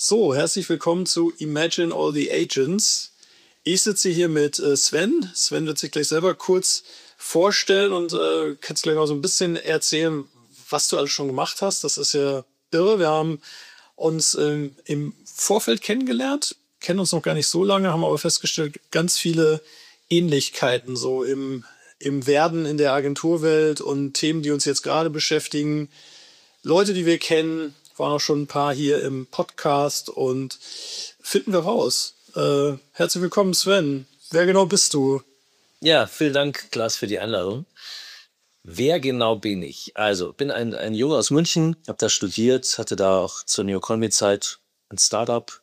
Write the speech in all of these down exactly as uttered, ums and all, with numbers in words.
So, herzlich willkommen zu Imagine All the Agents. Ich sitze hier mit äh, Sven. Sven wird sich gleich selber kurz vorstellen und äh, kannst gleich noch so ein bisschen erzählen, was du alles schon gemacht hast. Das ist ja irre. Wir haben uns ähm, im Vorfeld kennengelernt, kennen uns noch gar nicht so lange, haben aber festgestellt, ganz viele Ähnlichkeiten so im, im Werden in der Agenturwelt und Themen, die uns jetzt gerade beschäftigen. Leute, die wir kennen, waren auch schon ein paar hier im Podcast und finden wir raus. Äh, herzlich willkommen, Sven. Wer genau bist du? Ja, vielen Dank, Klaas, für die Einladung. Wer genau bin ich? Also, bin ein, ein Junge aus München, habe da studiert, hatte da auch zur Neo-Economy-Zeit ein Startup,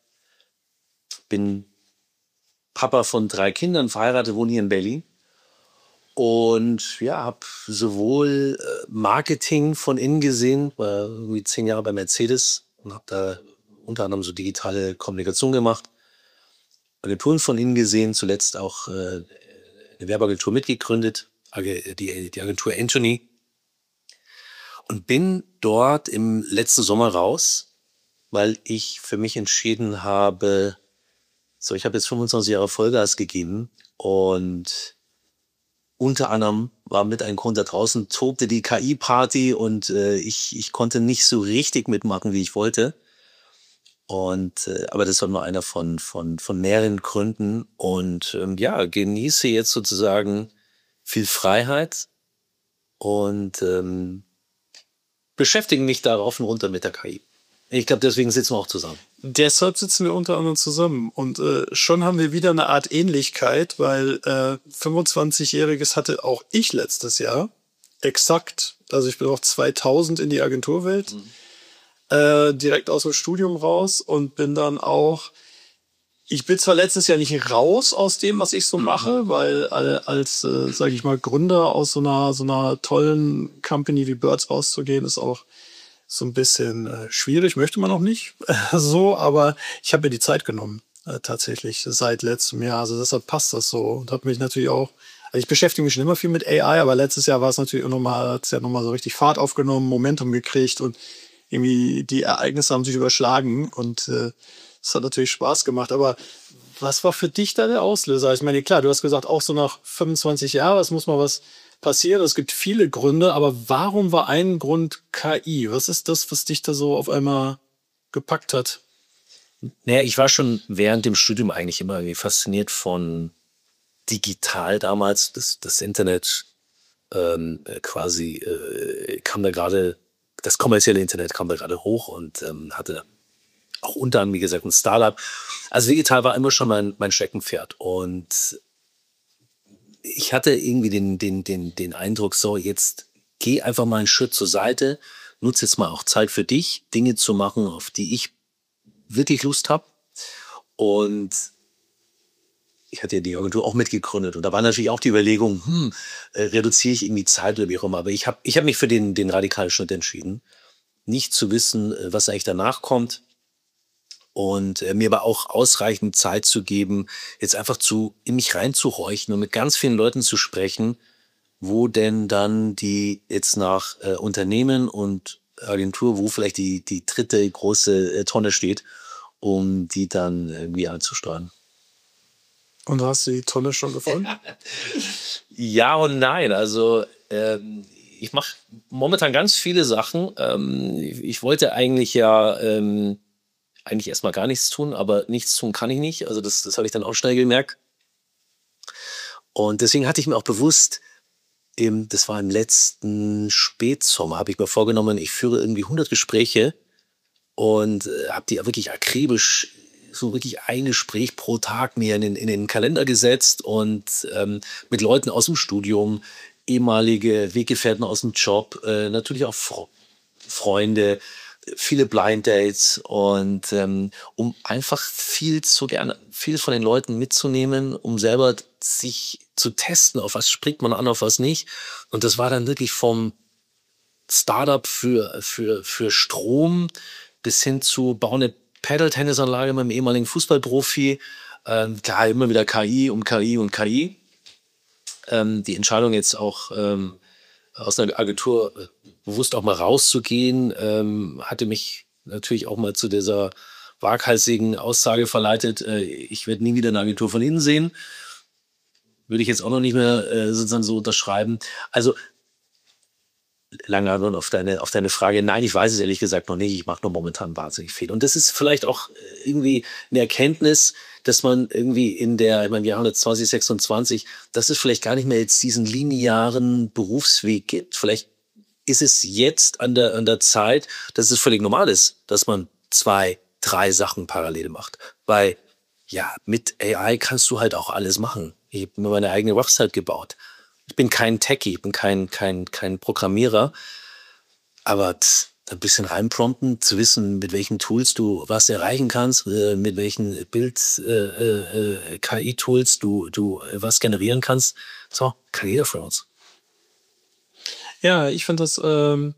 bin Papa von drei Kindern, verheiratet, wohne hier in Berlin und ja, habe sowohl äh, Marketing von innen gesehen, war irgendwie zehn Jahre bei Mercedes und habe da unter anderem so digitale Kommunikation gemacht, Agenturen von innen gesehen, zuletzt auch äh, eine Werbeagentur mitgegründet, Ag- die, die Agentur Anthony, und bin dort im letzten Sommer raus, weil ich für mich entschieden habe, so, ich habe jetzt fünfundzwanzig Jahre Vollgas gegeben und unter anderem war mit ein Grund, da draußen tobte die K I-Party und äh, ich, ich konnte nicht so richtig mitmachen, wie ich wollte. Und äh, aber das war nur einer von, von, von mehreren Gründen. Und ähm, ja, genieße jetzt sozusagen viel Freiheit und ähm, beschäftige mich da rauf und runter mit der K I. Ich glaube, deswegen sitzen wir auch zusammen. Deshalb sitzen wir unter anderem zusammen. Und äh, schon haben wir wieder eine Art Ähnlichkeit, weil äh, fünfundzwanzigjähriges hatte auch ich letztes Jahr. Exakt. Also ich bin auch zweitausend in die Agenturwelt. Mhm. Äh, direkt aus dem Studium raus und bin dann auch, ich bin zwar letztes Jahr nicht raus aus dem, was ich so mache, weil äh, als, äh, sage ich mal, Gründer aus so einer so einer tollen Company wie Birds rauszugehen, ist auch so ein bisschen äh, schwierig, möchte man auch nicht so, aber ich habe mir die Zeit genommen, äh, tatsächlich seit letztem Jahr, also deshalb passt das so und habe mich natürlich auch, also ich beschäftige mich schon immer viel mit A I, aber letztes Jahr war es natürlich auch nochmal, hat es ja nochmal so richtig Fahrt aufgenommen, Momentum gekriegt und irgendwie die Ereignisse haben sich überschlagen und äh, es hat natürlich Spaß gemacht. Aber was war für dich da der Auslöser? Ich meine, klar, du hast gesagt, auch so nach fünfundzwanzig Jahren, es muss mal was passieren. Es gibt viele Gründe, aber warum war ein Grund K I? Was ist das, was dich da so auf einmal gepackt hat? Naja, ich war schon während dem Studium eigentlich immer irgendwie fasziniert von digital damals. Das, das Internet ähm, quasi äh, kam da gerade, das kommerzielle Internet kam da gerade hoch und ähm, hatte auch unter anderem, wie gesagt, ein Startup. Also digital war immer schon mein, mein Steckenpferd. Und ich hatte irgendwie den, den, den, den Eindruck, so jetzt geh einfach mal einen Schritt zur Seite, nutze jetzt mal auch Zeit für dich, Dinge zu machen, auf die ich wirklich Lust habe. Und ich hatte ja die Agentur auch mitgegründet. Und da war natürlich auch die Überlegung, hm, äh, reduziere ich irgendwie Zeit oder wie auch immer. Aber ich habe ich hab mich für den, den radikalen Schritt entschieden, nicht zu wissen, äh, was eigentlich danach kommt. Und äh, mir aber auch ausreichend Zeit zu geben, jetzt einfach zu in mich reinzuhorchen und mit ganz vielen Leuten zu sprechen, wo denn dann die jetzt nach äh, Unternehmen und Agentur, wo vielleicht die, die dritte große äh, Tonne steht, um die dann irgendwie anzusteuern. Und hast du die Tonne schon gefunden? Ja und nein. Also ähm, ich mache momentan ganz viele Sachen. Ähm, ich, ich wollte eigentlich ja ähm, eigentlich erstmal gar nichts tun, aber nichts tun kann ich nicht. Also das, das habe ich dann auch schnell gemerkt. Und deswegen hatte ich mir auch bewusst, im, das war im letzten Spätsommer, habe ich mir vorgenommen, ich führe irgendwie hundert Gespräche und äh, habe die wirklich akribisch, so wirklich ein Gespräch pro Tag mir in den, in den Kalender gesetzt und ähm, mit Leuten aus dem Studium, ehemalige Weggefährten aus dem Job, äh, natürlich auch Fre- Freunde, viele Blind Dates und ähm, um einfach viel zu gerne, viel von den Leuten mitzunehmen, um selber sich zu testen, auf was springt man an, auf was nicht. Und das war dann wirklich vom Startup für, für, für Strom bis hin zu bauen eine Paddle-Tennisanlage mit einem ehemaligen Fußballprofi. Ähm, klar, immer wieder K I um K I und K I. Ähm, die Entscheidung jetzt auch ähm, aus einer Agentur äh, bewusst auch mal rauszugehen, ähm, hatte mich natürlich auch mal zu dieser waghalsigen Aussage verleitet, äh, ich werde nie wieder eine Agentur von innen sehen. Würde ich jetzt auch noch nicht mehr äh, sozusagen so unterschreiben. Also lange Antwort auf deine, auf deine Frage. Nein, ich weiß es ehrlich gesagt noch nicht. Ich mache nur momentan wahnsinnig viel. Und das ist vielleicht auch irgendwie eine Erkenntnis, dass man irgendwie in der, ich meine, wir haben jetzt zwanzig sechsundzwanzig, dass es vielleicht gar nicht mehr jetzt diesen linearen Berufsweg gibt. Vielleicht ist es jetzt an der, an der Zeit, dass es völlig normal ist, dass man zwei, drei Sachen parallel macht. Weil, ja, mit A I kannst du halt auch alles machen. Ich habe mir meine eigene Website gebaut. Ich bin kein Techie, ich bin kein, kein, kein Programmierer, aber pff, ein bisschen reinprompten, zu wissen, mit welchen Tools du was erreichen kannst, äh, mit welchen Bild-K I-Tools äh, äh, du, du äh, was generieren kannst. So, kann jeder von uns. Ja, ich finde das ähm,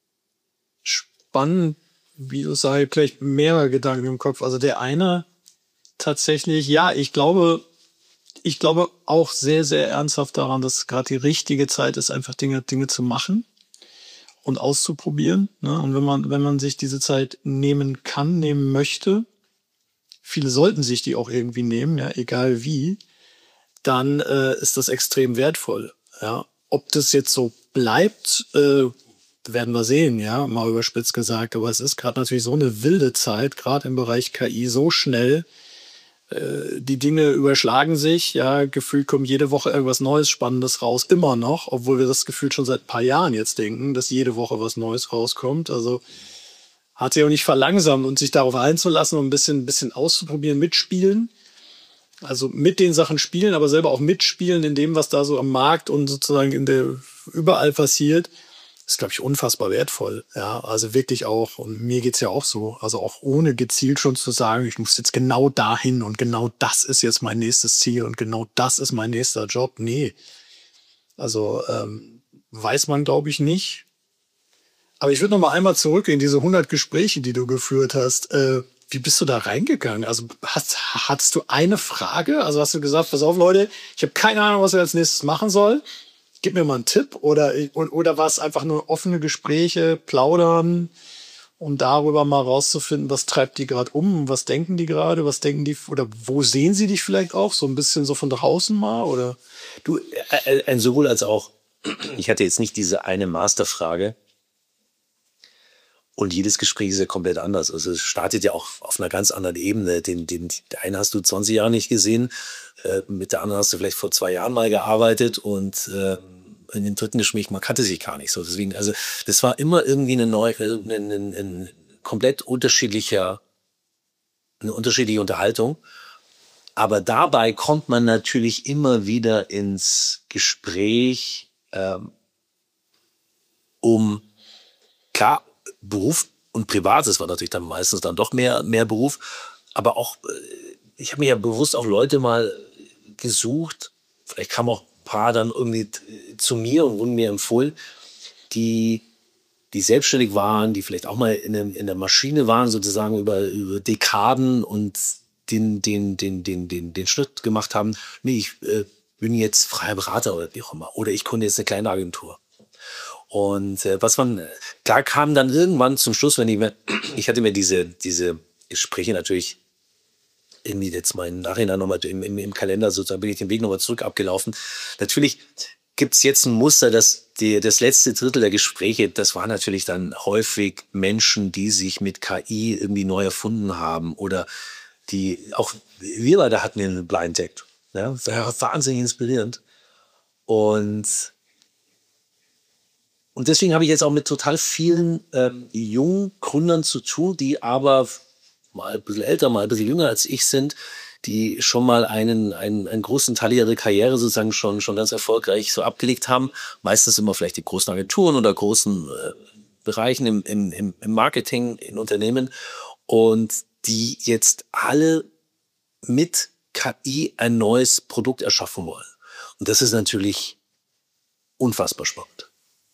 spannend, wie du sagst, gleich mehrere Gedanken im Kopf. Also der eine tatsächlich, ja, ich glaube, ich glaube auch sehr, sehr ernsthaft daran, dass gerade die richtige Zeit ist, einfach Dinge, Dinge zu machen und auszuprobieren. Ne? Und wenn man, wenn man sich diese Zeit nehmen kann, nehmen möchte, viele sollten sich die auch irgendwie nehmen, ja, egal wie, dann äh, ist das extrem wertvoll. Ja? Ob das jetzt so bleibt, äh, werden wir sehen, ja, mal überspitzt gesagt. Aber es ist gerade natürlich so eine wilde Zeit, gerade im Bereich K I, so schnell. Äh, die Dinge überschlagen sich, ja, gefühlt kommt jede Woche irgendwas Neues, Spannendes raus, immer noch, obwohl wir das gefühlt schon seit ein paar Jahren jetzt denken, dass jede Woche was Neues rauskommt. Also hat sich auch nicht verlangsamt und sich darauf einzulassen und ein bisschen, ein bisschen auszuprobieren, mitspielen. Also mit den Sachen spielen, aber selber auch mitspielen in dem, was da so am Markt und sozusagen in der überall passiert, ist, glaube ich, unfassbar wertvoll. Ja, also wirklich auch, und mir geht's ja auch so, also auch ohne gezielt schon zu sagen, ich muss jetzt genau dahin und genau das ist jetzt mein nächstes Ziel und genau das ist mein nächster Job. Nee. Also ähm, weiß man, glaube ich, nicht. Aber ich würde noch mal einmal zurück in diese hundert Gespräche, die du geführt hast. Äh, wie bist du da reingegangen? Also hast, hattest du eine Frage? Also hast du gesagt, pass auf, Leute, ich habe keine Ahnung, was ich als nächstes machen soll. Gib mir mal einen Tipp. Oder, oder war es einfach nur offene Gespräche, plaudern, um darüber mal rauszufinden, was treibt die gerade um? Was denken die gerade? Was denken die? Oder wo sehen sie dich vielleicht auch? So ein bisschen so von draußen mal? Oder? Du, äh, ein sowohl als auch. Ich hatte jetzt nicht diese eine Masterfrage. Und jedes Gespräch ist ja komplett anders. Also es startet ja auch auf einer ganz anderen Ebene. Den, den, den einen hast du zwanzig Jahre nicht gesehen, äh, mit der anderen hast du vielleicht vor zwei Jahren mal gearbeitet und äh, in dem dritten Gespräch, man kannte sich gar nicht so. Deswegen, also das war immer irgendwie eine neue, eine, eine, eine komplett unterschiedlicher, eine unterschiedliche Unterhaltung. Aber dabei kommt man natürlich immer wieder ins Gespräch, ähm, um, klar, Beruf und Privat, das war natürlich dann meistens dann doch mehr, mehr Beruf, aber auch, ich habe mir ja bewusst auch Leute mal gesucht, vielleicht kamen auch ein paar dann irgendwie zu mir und wurden mir empfohlen, die, die selbstständig waren, die vielleicht auch mal in, der- in der Maschine waren, sozusagen über, über Dekaden und den, den, den, den, den, den Schritt gemacht haben, nee, ich äh, bin jetzt freier Berater oder wie auch immer, oder ich gründe jetzt eine kleine Agentur. Und äh, was man, da kam dann irgendwann zum Schluss, wenn ich mir, ich hatte mir diese, diese Gespräche natürlich irgendwie jetzt mal im Nachhinein nochmal im, im, im Kalender sozusagen, bin ich den Weg nochmal zurück abgelaufen. Natürlich gibt's jetzt ein Muster, dass die, das letzte Drittel der Gespräche, das waren natürlich dann häufig Menschen, die sich mit K I irgendwie neu erfunden haben oder die, auch wir beide hatten den Blind Date. Ja, das war wahnsinnig inspirierend. Und Und deswegen habe ich jetzt auch mit total vielen ähm, jungen Gründern zu tun, die aber mal ein bisschen älter, mal ein bisschen jünger als ich sind, die schon mal einen, einen, einen großen Teil ihrer Karriere sozusagen schon, schon ganz erfolgreich so abgelegt haben. Meistens immer vielleicht die großen Agenturen oder großen äh, Bereichen im, im, im Marketing, in Unternehmen. Und die jetzt alle mit K I ein neues Produkt erschaffen wollen. Und das ist natürlich unfassbar spannend.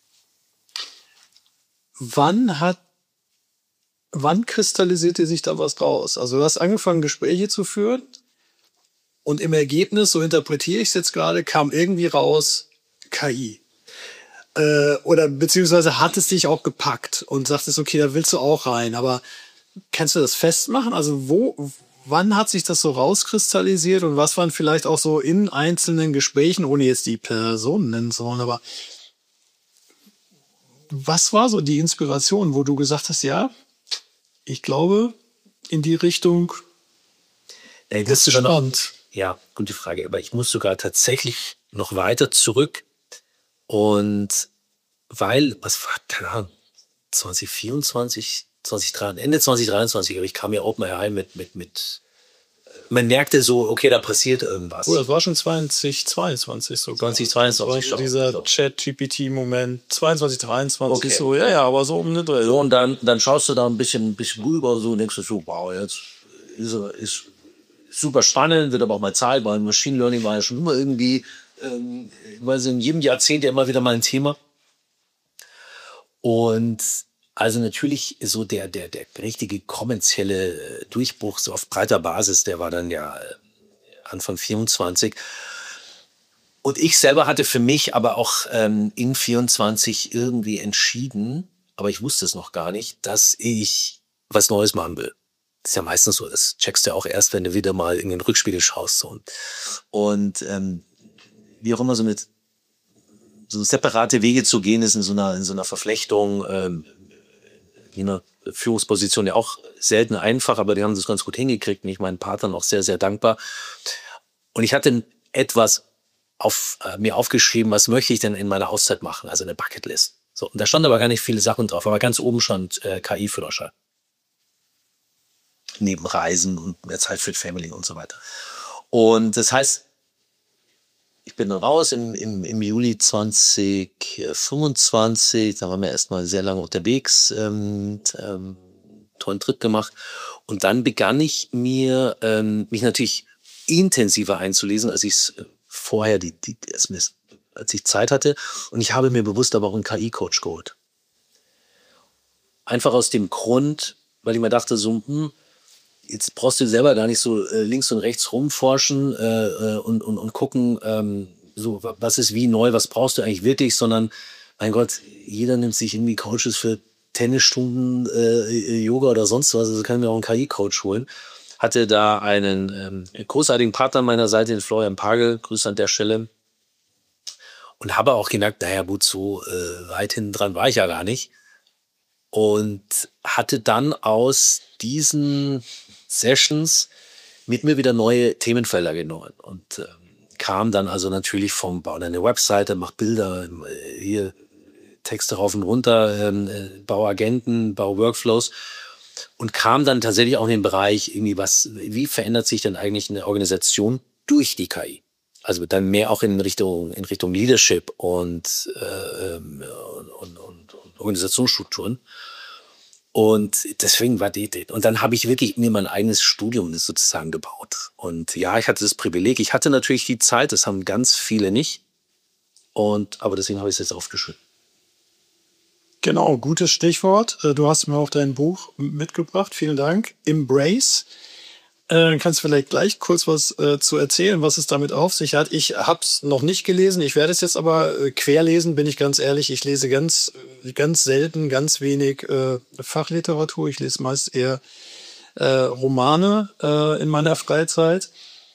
Wann hat, wann kristallisierte sich da was raus? Also du hast angefangen, Gespräche zu führen und im Ergebnis, so interpretiere ich es jetzt gerade, kam irgendwie raus K I. Äh, oder beziehungsweise hat es dich auch gepackt und sagtest, okay, da willst du auch rein, aber kannst du das festmachen? Also wo, wann hat sich das so rauskristallisiert und was waren vielleicht auch so in einzelnen Gesprächen, ohne jetzt die Personen nennen zu wollen, aber was war so die Inspiration, wo du gesagt hast, ja, ich glaube, in die Richtung Ey, ist das ist noch, spannend. ja, gute Frage. Aber ich muss sogar tatsächlich noch weiter zurück. Und weil, was war, keine Ahnung, zwanzig vierundzwanzig, zwanzig dreiundzwanzig, Ende zwanzig dreiundzwanzig, aber ich kam ja OpenAI mit, mit, mit, man merkte so, okay, da passiert irgendwas. Oh, das war schon zwanzig zweiundzwanzig sogar. zwanzig zweiundzwanzig Das war schon dieser Chat-G P T-Moment. zweiundzwanzig, dreiundzwanzig Okay. so, ja, ja, aber so um den Dreh. So, und dann, dann schaust du da ein bisschen, ein bisschen rüber so und denkst du so, wow, jetzt ist, er- ist super spannend, wird aber auch mal Zeit, weil Machine Learning war ja schon immer irgendwie, ähm, ich weiß, in jedem Jahrzehnt ja immer wieder mal ein Thema. Und also natürlich so der, der, der richtige kommerzielle äh, Durchbruch so auf breiter Basis, der war dann ja äh, Anfang vierundzwanzig. Und ich selber hatte für mich aber auch ähm, in vierundzwanzig irgendwie entschieden, aber ich wusste es noch gar nicht, dass ich was Neues machen will. Das ist ja meistens so, das checkst du ja auch erst, wenn du wieder mal in den Rückspiegel schaust. So. Und ähm, wie auch immer so mit so separate Wege zu gehen ist in so einer, in so einer Verflechtung, ähm, in einer Führungsposition ja auch selten einfach, aber die haben das ganz gut hingekriegt und ich meinen Partnern auch sehr, sehr dankbar. Und ich hatte etwas auf, äh, mir aufgeschrieben, was möchte ich denn in meiner Auszeit machen, also eine Bucketlist. So, und da stand aber gar nicht viele Sachen drauf, aber ganz oben stand äh, K I-Führerschein. Neben Reisen und mehr Zeit für die Family und so weiter. Und das heißt, ich bin dann raus im, im, im Juli zwanzig fünfundzwanzig, da waren wir erstmal sehr lange unterwegs, ähm, ähm, tollen Trip gemacht. Und dann begann ich mir, ähm, mich natürlich intensiver einzulesen, als ich es vorher, die, die, als ich Zeit hatte. Und ich habe mir bewusst aber auch einen K I-Coach geholt. Einfach aus dem Grund, weil ich mir dachte, so, hm, jetzt brauchst du selber gar nicht so äh, links und rechts rumforschen äh, und, und, und gucken, ähm, so, was ist wie neu, was brauchst du eigentlich wirklich, sondern, mein Gott, jeder nimmt sich irgendwie Coaches für Tennisstunden, äh, Yoga oder sonst was, also kann ich mir auch einen K I-Coach holen. Hatte da einen ähm, großartigen Partner an meiner Seite, den Florian Pagel, Grüße an der Stelle. Und habe auch gemerkt, naja gut, so äh, weit hinten dran war ich ja gar nicht. Und hatte dann aus diesen Sessions mit mir wieder neue Themenfelder genommen und ähm, kam dann also natürlich vom Bau eine Webseite, mach Bilder, äh, hier Texte rauf und runter, ähm, äh, bau Agenten, bau Workflows und kam dann tatsächlich auch in den Bereich irgendwie was, wie verändert sich denn eigentlich eine Organisation durch die K I? Also dann mehr auch in Richtung in Richtung Leadership und, äh, ähm, und, und, und Organisationsstrukturen. Und deswegen war die, und dann habe ich wirklich mir mein eigenes Studium sozusagen gebaut. Und ja, ich hatte das Privileg, ich hatte natürlich die Zeit, das haben ganz viele nicht. Und, aber deswegen habe ich es jetzt aufgeschrieben. Genau, gutes Stichwort. Äh, Du hast mir auch dein Buch mitgebracht. Vielen Dank. Embrace. Äh, kannst du vielleicht gleich kurz was äh, zu erzählen, was es damit auf sich hat? Ich habe es noch nicht gelesen. Ich werde es jetzt aber äh, querlesen, bin ich ganz ehrlich. Ich lese ganz, äh, ganz selten, ganz wenig äh, Fachliteratur. Ich lese meist eher äh, Romane äh, in meiner Freizeit.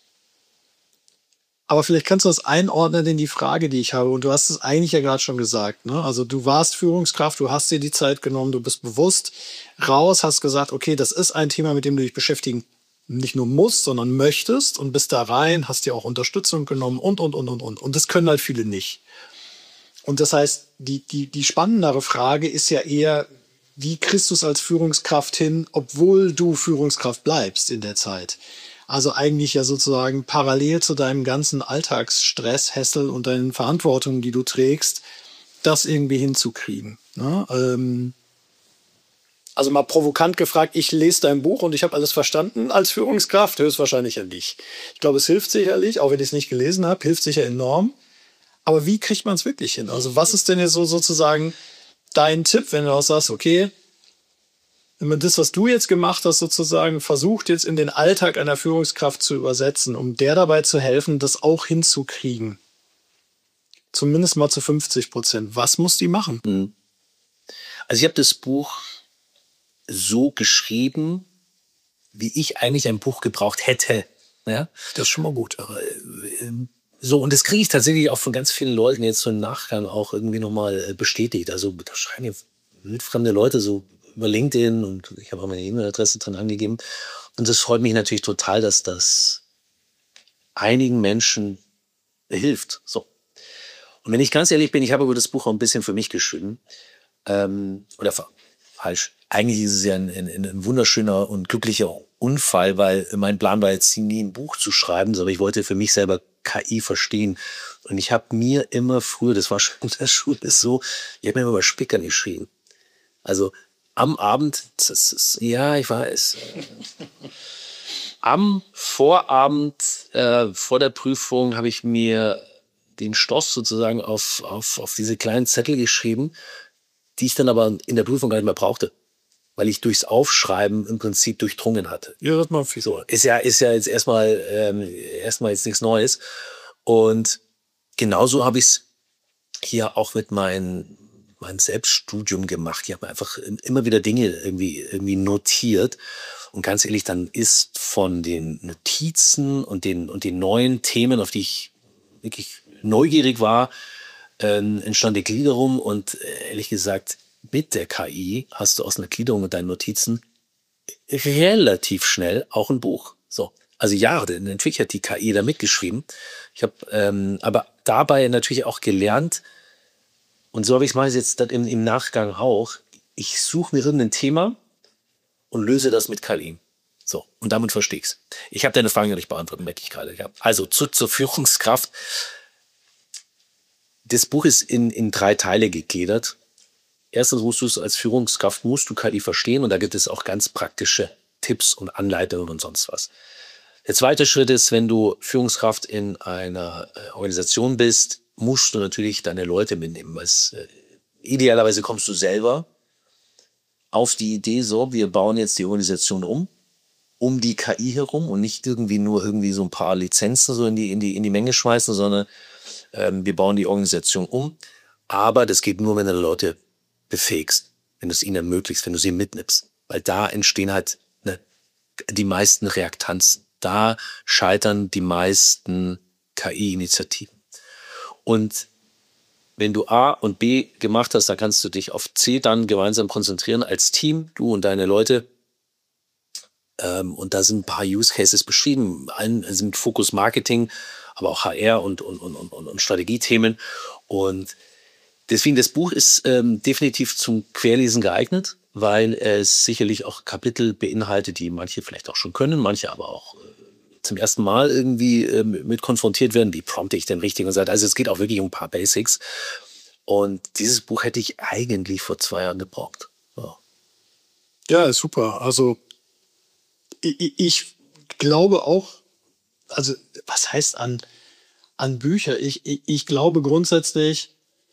Aber vielleicht kannst du das einordnen in die Frage, die ich habe. Und du hast es eigentlich ja gerade schon gesagt. Ne? Also du warst Führungskraft, du hast dir die Zeit genommen, du bist bewusst raus, hast gesagt, okay, das ist ein Thema, mit dem du dich beschäftigen nicht nur musst, sondern möchtest und bist da rein, hast dir auch Unterstützung genommen und, und, und, und, und. Und das können halt viele nicht. Und das heißt, die, die, die spannendere Frage ist ja eher, wie kriegst du es als Führungskraft hin, obwohl du Führungskraft bleibst in der Zeit? Also eigentlich ja sozusagen parallel zu deinem ganzen Alltagsstress, Hassel und deinen Verantwortungen, die du trägst, das irgendwie hinzukriegen. Ne? Ähm, also mal provokant gefragt, ich lese dein Buch und ich habe alles verstanden als Führungskraft, höchstwahrscheinlich ja nicht. Ich glaube, es hilft sicherlich, auch wenn ich es nicht gelesen habe, hilft sicher enorm. Aber wie kriegt man es wirklich hin? Also was ist denn jetzt so sozusagen dein Tipp, wenn du auch sagst, okay, wenn man das, was du jetzt gemacht hast, sozusagen versucht jetzt in den Alltag einer Führungskraft zu übersetzen, um der dabei zu helfen, das auch hinzukriegen. Zumindest mal zu fünfzig Prozent. Was muss die machen? Also ich habe das Buch so geschrieben, wie ich eigentlich ein Buch gebraucht hätte. Ja? Das ist schon mal gut. So, und das kriege ich tatsächlich auch von ganz vielen Leuten jetzt so im Nachgang auch irgendwie nochmal bestätigt. Also da schreiben ja wildfremde Leute so über LinkedIn und ich habe auch meine E-Mail-Adresse drin angegeben. Und das freut mich natürlich total, dass das einigen Menschen hilft. So. Und wenn ich ganz ehrlich bin, ich habe über das Buch auch ein bisschen für mich geschrieben. Ähm, oder falsch. Eigentlich ist es ja ein, ein, ein wunderschöner und glücklicher Unfall, weil mein Plan war jetzt nie ein Buch zu schreiben, sondern ich wollte für mich selber K I verstehen. Und ich habe mir immer früher, das war schon in der Schule so, ich habe mir immer über Spickern geschrieben. Also am Abend, das ist, ja, ich weiß, am Vorabend äh, vor der Prüfung habe ich mir den Stoff sozusagen auf, auf, auf diese kleinen Zettel geschrieben, die ich dann aber in der Prüfung gar nicht mehr brauchte, weil ich durchs Aufschreiben im Prinzip durchdrungen hatte. Ja, das mal viel. So, ist ja, ist ja jetzt erstmal, ähm, erstmal jetzt nichts Neues. Und genauso habe ich es hier auch mit meinen mein Selbststudium gemacht. Ich habe einfach immer wieder Dinge irgendwie, irgendwie notiert. Und ganz ehrlich, dann ist von den Notizen und den, und den neuen Themen, auf die ich wirklich neugierig war, äh, entstand die Gliederung. Und äh, ehrlich gesagt, mit der K I hast du aus einer Gliederung und deinen Notizen relativ schnell auch ein Buch. So. Also ja, natürlich hat die K I da mitgeschrieben. Ich habe ähm, aber dabei natürlich auch gelernt, und so habe ich es mal jetzt im, im Nachgang auch, ich suche mir irgendein Thema und löse das mit K I. So, und damit verstehe ich's. Ich habe deine Frage noch nicht beantwortet, merke ich gerade. Ja. Also zu, zur Führungskraft. Das Buch ist in, in drei Teile gegliedert. Erstens musst du es als Führungskraft, musst du K I verstehen, und da gibt es auch ganz praktische Tipps und Anleitungen und sonst was. Der zweite Schritt ist, wenn du Führungskraft in einer äh, Organisation bist, musst du natürlich deine Leute mitnehmen. Was, äh, idealerweise kommst du selber auf die Idee, so, wir bauen jetzt die Organisation um, um die K I herum, und nicht irgendwie nur irgendwie so ein paar Lizenzen so in die, in die, in die Menge schmeißen, sondern ähm, wir bauen die Organisation um. Aber das geht nur, wenn du Leute befähigst, wenn du es ihnen ermöglicht, wenn du sie mitnimmst. Weil da entstehen halt ne, die meisten Reaktanzen. Da scheitern die meisten K I-Initiativen. Und wenn du A und B gemacht hast, dann kannst du dich auf C dann gemeinsam konzentrieren als Team, du und deine Leute. Ähm, und da sind ein paar Use Cases beschrieben. Ein sind Fokus Marketing, aber auch H R und, und, und, und, und Strategiethemen. Und deswegen, das Buch ist ähm, definitiv zum Querlesen geeignet, weil es sicherlich auch Kapitel beinhaltet, die manche vielleicht auch schon können, manche aber auch äh, zum ersten Mal irgendwie äh, mit konfrontiert werden. Wie prompte ich denn richtig und so. Also es geht auch wirklich um ein paar Basics. Und dieses Buch hätte ich eigentlich vor zwei Jahren gebraucht. Ja, ja ist super. Also ich, ich glaube auch, also was heißt an, an Bücher? Ich, ich, ich glaube grundsätzlich,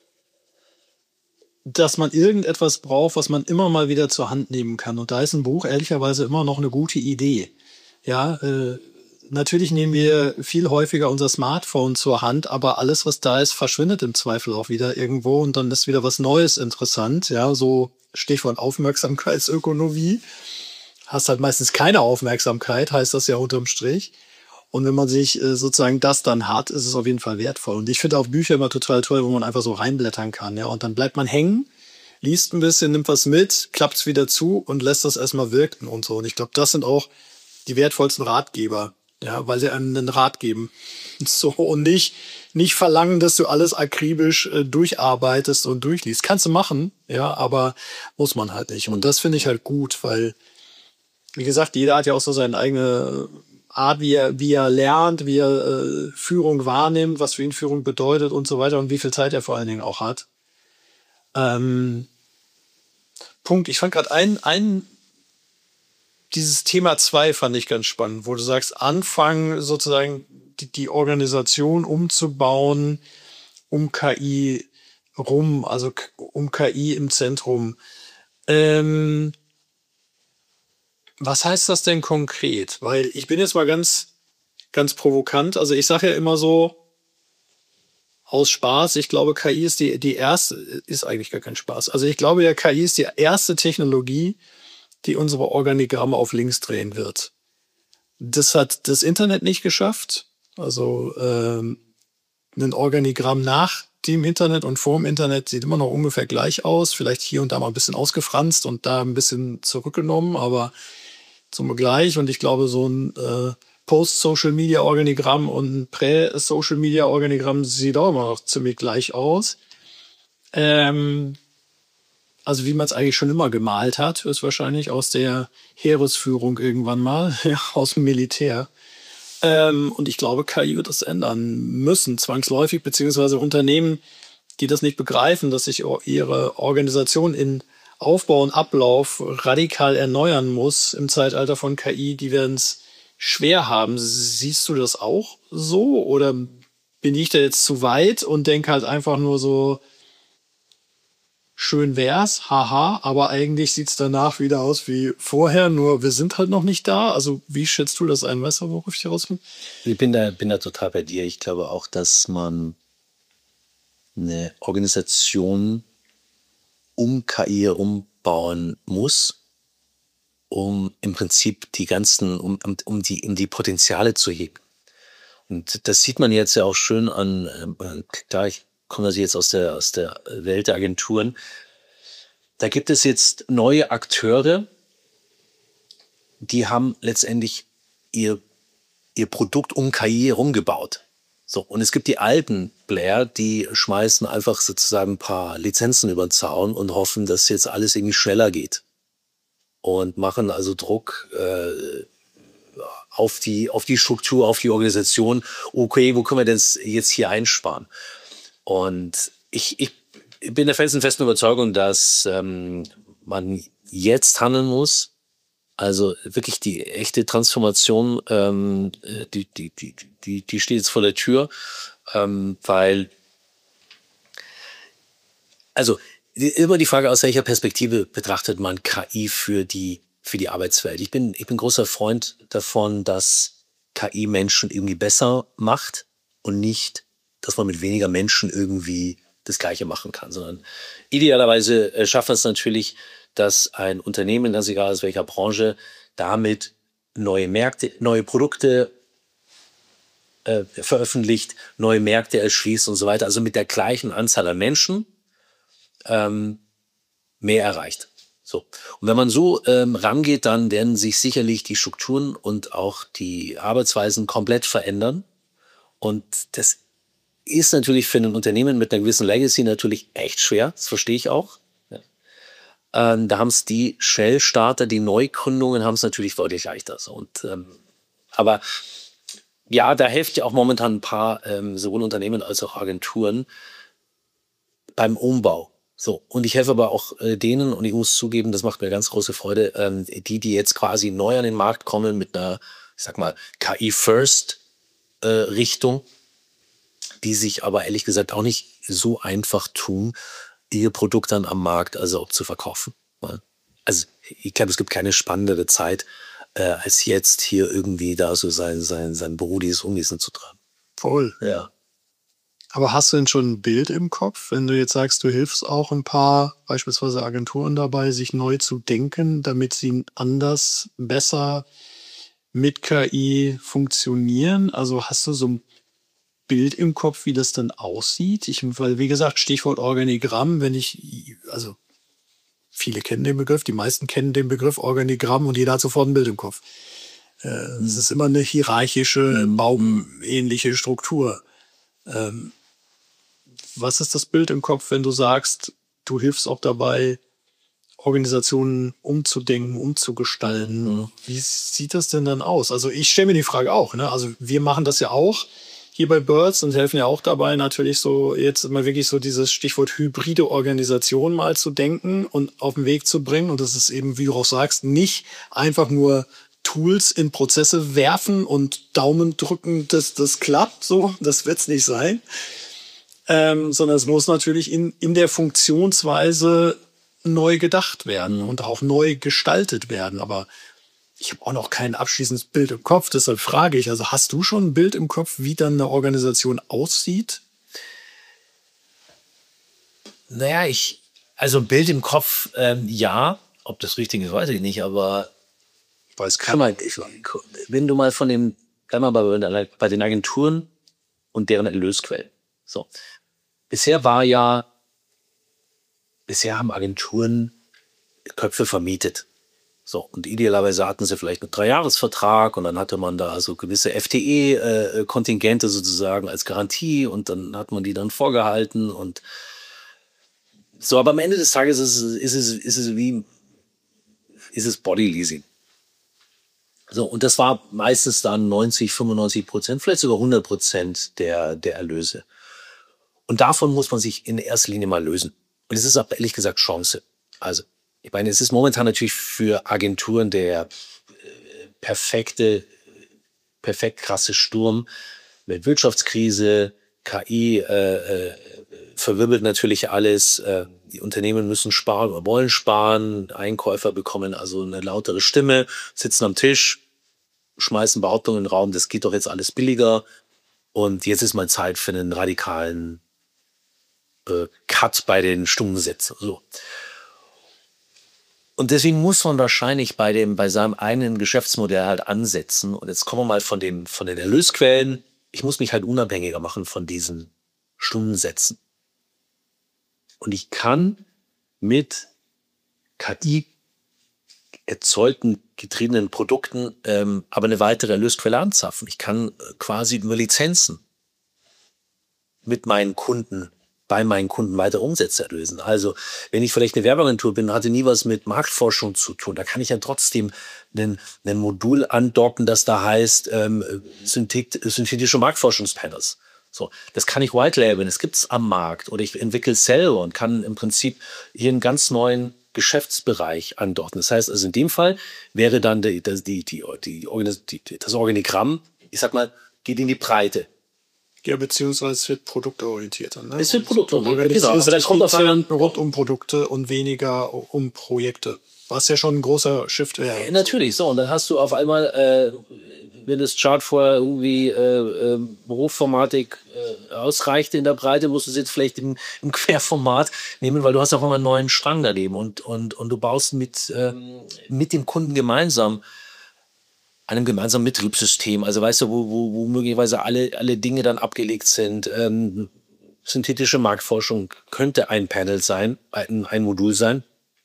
dass man irgendetwas braucht, was man immer mal wieder zur Hand nehmen kann. Und da ist ein Buch ehrlicherweise immer noch eine gute Idee. Ja, äh, natürlich nehmen wir viel häufiger unser Smartphone zur Hand, aber alles, was da ist, verschwindet im Zweifel auch wieder irgendwo, und dann ist wieder was Neues interessant. Ja, so Stichwort Aufmerksamkeitsökonomie. Hast halt meistens keine Aufmerksamkeit, heißt das ja unterm Strich. Und wenn man sich äh, sozusagen das dann hat, ist es auf jeden Fall wertvoll. Und ich finde auch Bücher immer total toll, wo man einfach so reinblättern kann. Ja, und dann bleibt man hängen, liest ein bisschen, nimmt was mit, klappt es wieder zu und lässt das erstmal wirken und so. Und ich glaube, das sind auch die wertvollsten Ratgeber, ja, weil sie einem einen Rat geben. So, und nicht, nicht verlangen, dass du alles akribisch äh, durcharbeitest und durchliest. Kannst du machen, ja, aber muss man halt nicht. Und das finde ich halt gut, weil, wie gesagt, jeder hat ja auch so seine eigene Art, wie er, wie er lernt, wie er äh, Führung wahrnimmt, was für ihn Führung bedeutet und so weiter und wie viel Zeit er vor allen Dingen auch hat. Ähm, Punkt. Ich fand gerade ein, ein, dieses Thema zwei fand ich ganz spannend, wo du sagst, anfangen sozusagen die, die Organisation umzubauen, um K I rum, also um K I im Zentrum. Ähm, Was heißt das denn konkret? Weil ich bin jetzt mal ganz, ganz provokant. Also ich sage ja immer so aus Spaß, ich glaube, K I ist die, die erste, ist eigentlich gar kein Spaß. Also ich glaube ja, K I ist die erste Technologie, die unsere Organigramme auf links drehen wird. Das hat das Internet nicht geschafft. Also ähm, ein Organigramm nach dem Internet und vor dem Internet sieht immer noch ungefähr gleich aus. Vielleicht hier und da mal ein bisschen ausgefranst und da ein bisschen zurückgenommen, aber zum gleich. Und ich glaube, so ein äh, Post-Social-Media-Organigramm und ein Prä-Social-Media-Organigramm sieht auch immer noch ziemlich gleich aus. Ähm, also wie man es eigentlich schon immer gemalt hat, ist wahrscheinlich aus der Heeresführung irgendwann mal, ja, aus dem Militär. Ähm, und ich glaube, K I wird das ändern müssen, zwangsläufig, beziehungsweise Unternehmen, die das nicht begreifen, dass sich ihre Organisation in Aufbau und Ablauf radikal erneuern muss im Zeitalter von K I, die werden es schwer haben. Siehst du das auch so? Oder bin ich da jetzt zu weit und denke halt einfach nur so, schön wär's, haha, aber eigentlich sieht's danach wieder aus wie vorher, nur wir sind halt noch nicht da. Also wie schätzt du das ein? Weißt du, worauf ich raus bin? Ich bin da, bin da total bei dir. Ich glaube auch, dass man eine Organisation um K I umbauen muss, um im Prinzip die ganzen, um, um, die, um die Potenziale zu heben. Und das sieht man jetzt ja auch schön an, äh, klar, ich komme also jetzt aus der, aus der Welt der Agenturen. Da gibt es jetzt neue Akteure, die haben letztendlich ihr, ihr Produkt um K I herumgebaut. So, und es gibt die alten Player, die schmeißen einfach sozusagen ein paar Lizenzen über den Zaun und hoffen, dass jetzt alles irgendwie schneller geht. Und machen also Druck äh, auf die, auf die Struktur, auf die Organisation. Okay, wo können wir denn jetzt hier einsparen? Und ich, ich bin der felsenfesten Überzeugung, dass ähm, man jetzt handeln muss. Also wirklich die echte Transformation, ähm, die, die, die, die, die steht jetzt vor der Tür, ähm, weil, also die, immer die Frage, aus welcher Perspektive betrachtet man K I für die, für die Arbeitswelt. Ich bin, ich bin großer Freund davon, dass K I Menschen irgendwie besser macht und nicht, dass man mit weniger Menschen irgendwie das Gleiche machen kann, sondern idealerweise äh, schafft es natürlich, dass ein Unternehmen, ganz egal aus welcher Branche, damit neue Märkte, neue Produkte äh, veröffentlicht, neue Märkte erschließt und so weiter. Also mit der gleichen Anzahl an Menschen ähm, mehr erreicht. So. Und wenn man so ähm, rangeht, dann werden sich sicherlich die Strukturen und auch die Arbeitsweisen komplett verändern. Und das ist natürlich für ein Unternehmen mit einer gewissen Legacy natürlich echt schwer. Das verstehe ich auch. Ja. Ähm, da haben es die Shell-Starter, die Neugründungen haben es natürlich deutlich leichter. So. Und, ähm, aber ja, da hilft ja auch momentan ein paar, ähm, sowohl Unternehmen als auch Agenturen beim Umbau. So. Und ich helfe aber auch äh, denen, und ich muss zugeben, das macht mir ganz große Freude, ähm, die, die jetzt quasi neu an den Markt kommen mit einer, ich sag mal, K I-First-Richtung, äh, die sich aber ehrlich gesagt auch nicht so einfach tun, ihr Produkt dann am Markt also auch zu verkaufen. Also ich glaube, es gibt keine spannendere Zeit, äh, als jetzt hier irgendwie da so sein, sein, sein Brudis Umgießen zu treiben. Voll. Ja. Aber hast du denn schon ein Bild im Kopf, wenn du jetzt sagst, du hilfst auch ein paar, beispielsweise Agenturen dabei, sich neu zu denken, damit sie anders, besser mit K I funktionieren? Also hast du so ein Bild im Kopf, wie das dann aussieht? Ich, weil, wie gesagt, Stichwort Organigramm, wenn ich, also viele kennen den Begriff, die meisten kennen den Begriff Organigramm und jeder hat sofort ein Bild im Kopf. Äh, mhm. Es ist immer eine hierarchische, mhm. baumähnliche Struktur. Ähm, was ist das Bild im Kopf, wenn du sagst, du hilfst auch dabei, Organisationen umzudenken, umzugestalten? Mhm. Wie sieht das denn dann aus? Also ich stelle mir die Frage auch, ne? Also wir machen das ja auch hier bei Birds und helfen ja auch dabei, natürlich so jetzt mal wirklich so dieses Stichwort hybride Organisation mal zu denken und auf den Weg zu bringen. Und das ist eben, wie du auch sagst, nicht einfach nur Tools in Prozesse werfen und Daumen drücken, dass das klappt. So, das wird's nicht sein. Ähm, sondern es muss natürlich in, in der Funktionsweise neu gedacht werden und auch neu gestaltet werden. Aber ich habe auch noch kein abschließendes Bild im Kopf, deshalb frage ich, also hast du schon ein Bild im Kopf, wie dann eine Organisation aussieht? Naja, ich, also ein Bild im Kopf, ähm, ja, ob das richtig ist, weiß ich nicht, aber Weiß kann man, wenn du mal von dem, bleib mal bei, bei den Agenturen und deren Erlösquellen. So. Bisher war ja, bisher haben Agenturen Köpfe vermietet. So, und idealerweise hatten sie vielleicht einen Dreijahresvertrag und dann hatte man da so gewisse F T E-Kontingente sozusagen als Garantie und dann hat man die dann vorgehalten und so, aber am Ende des Tages ist es, ist es, ist es wie, ist es Bodyleasing. So, und das war meistens dann neunzig, fünfundneunzig Prozent, vielleicht sogar hundert Prozent der, der Erlöse. Und davon muss man sich in erster Linie mal lösen. Und es ist auch ehrlich gesagt Chance. Also, ich meine, es ist momentan natürlich für Agenturen der äh, perfekte, perfekt krasse Sturm. Weltwirtschaftskrise, K I äh, äh, verwirbelt natürlich alles. Äh, die Unternehmen müssen sparen oder wollen sparen. Einkäufer bekommen also eine lautere Stimme, sitzen am Tisch, schmeißen Behauptungen in den Raum, das geht doch jetzt alles billiger. Und jetzt ist mal Zeit für einen radikalen äh, Cut bei den Stundensätzen. So. Und deswegen muss man wahrscheinlich bei dem, bei seinem eigenen Geschäftsmodell halt ansetzen. Und jetzt kommen wir mal von dem, von den Erlösquellen. Ich muss mich halt unabhängiger machen von diesen Stundensätzen. Und ich kann mit K I erzeugten, getriebenen Produkten ähm, aber eine weitere Erlösquelle anzapfen. Ich kann äh, quasi über Lizenzen mit meinen Kunden bei meinen Kunden weitere Umsätze erlösen. Also wenn ich vielleicht eine Werbeagentur bin, hatte nie was mit Marktforschung zu tun. Da kann ich ja trotzdem ein Modul andocken, das da heißt ähm, synthetische Marktforschungspanels. So, das kann ich white labeln, das gibt es am Markt. Oder ich entwickle selber und kann im Prinzip hier einen ganz neuen Geschäftsbereich andocken. Das heißt also in dem Fall wäre dann die, die, die, die, die, das Organigramm, ich sag mal, geht in die Breite. Ja, beziehungsweise es wird produktorientierter. Ne? Es wird produktorientierter, genau. aber dann kommt auf rund um Produkte und weniger um Projekte. Was ja schon ein großer Shift wäre. Ja, natürlich, so. Und dann hast du auf einmal, äh, wenn das Chart vorher irgendwie äh, äh, Hochformatik äh, ausreichte in der Breite, musst du es jetzt vielleicht im, im Querformat nehmen, weil du hast auf einmal einen neuen Strang daneben und, und, und du baust mit, ähm, mit dem Kunden gemeinsam einem gemeinsamen Betriebssystem, also weißt du, wo, wo, wo möglicherweise alle, alle Dinge dann abgelegt sind. Ähm, synthetische Marktforschung könnte ein Panel sein, ein, ein Modul sein.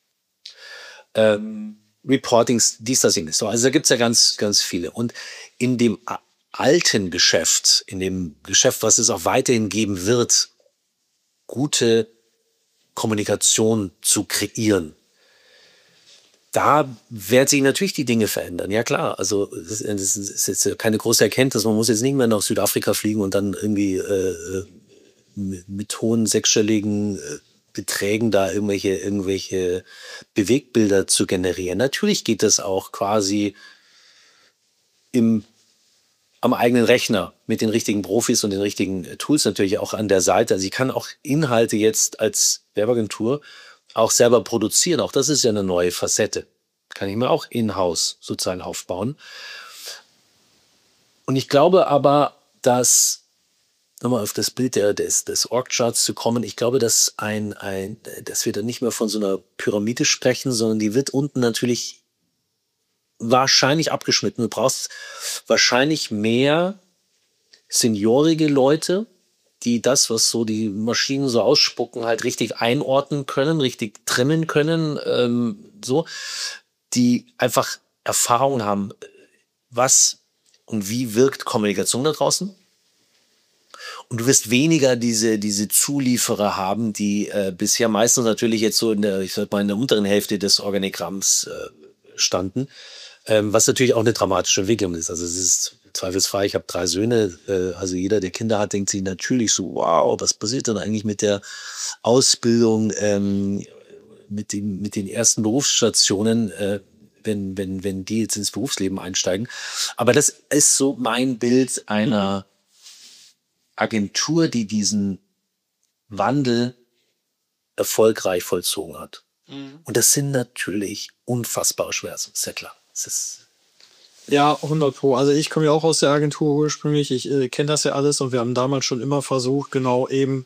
Ähm, Reportings, dies, das, jenes. So, also da gibt's ja ganz, ganz viele. Und in dem alten Geschäft, in dem Geschäft, was es auch weiterhin geben wird, gute Kommunikation zu kreieren, da werden sich natürlich die Dinge verändern. Ja klar, also das ist jetzt keine große Erkenntnis. Man muss jetzt nicht mehr nach Südafrika fliegen und dann irgendwie äh, mit hohen sechsstelligen äh, Beträgen da irgendwelche, irgendwelche Bewegbilder zu generieren. Natürlich geht das auch quasi im, am eigenen Rechner mit den richtigen Profis und den richtigen Tools natürlich auch an der Seite. Also ich kann auch Inhalte jetzt als Werbeagentur auch selber produzieren. Auch das ist ja eine neue Facette. Kann ich mir auch in-house sozusagen aufbauen. Und ich glaube aber, dass, nochmal auf das Bild der, des, des Org-Charts zu kommen, ich glaube, dass, ein, ein, dass wir dann nicht mehr von so einer Pyramide sprechen, sondern die wird unten natürlich wahrscheinlich abgeschnitten. Du brauchst wahrscheinlich mehr seniorige Leute, die das, was so die Maschinen so ausspucken, halt richtig einordnen können, richtig trimmen können, ähm, so, die einfach Erfahrung haben, was und wie wirkt Kommunikation da draußen. Und du wirst weniger diese, diese Zulieferer haben, die äh, bisher meistens natürlich jetzt so in der, ich sag mal, in der unteren Hälfte des Organigramms äh, standen, ähm, was natürlich auch eine dramatische Entwicklung ist. Also es ist zweifelsfrei, ich habe drei Söhne, äh, also jeder, der Kinder hat, denkt sich natürlich so, wow, was passiert denn eigentlich mit der Ausbildung, ähm, mit, dem, mit den ersten Berufsstationen, äh, wenn, wenn, wenn die jetzt ins Berufsleben einsteigen. Aber das ist so mein Bild einer Agentur, die diesen Wandel erfolgreich vollzogen hat. Mhm. Und das sind natürlich unfassbare Schmerzen, ist ja klar. Das ist ja, hundert Pro. Also ich komme ja auch aus der Agentur ursprünglich. Ich äh, kenne das ja alles und wir haben damals schon immer versucht, genau eben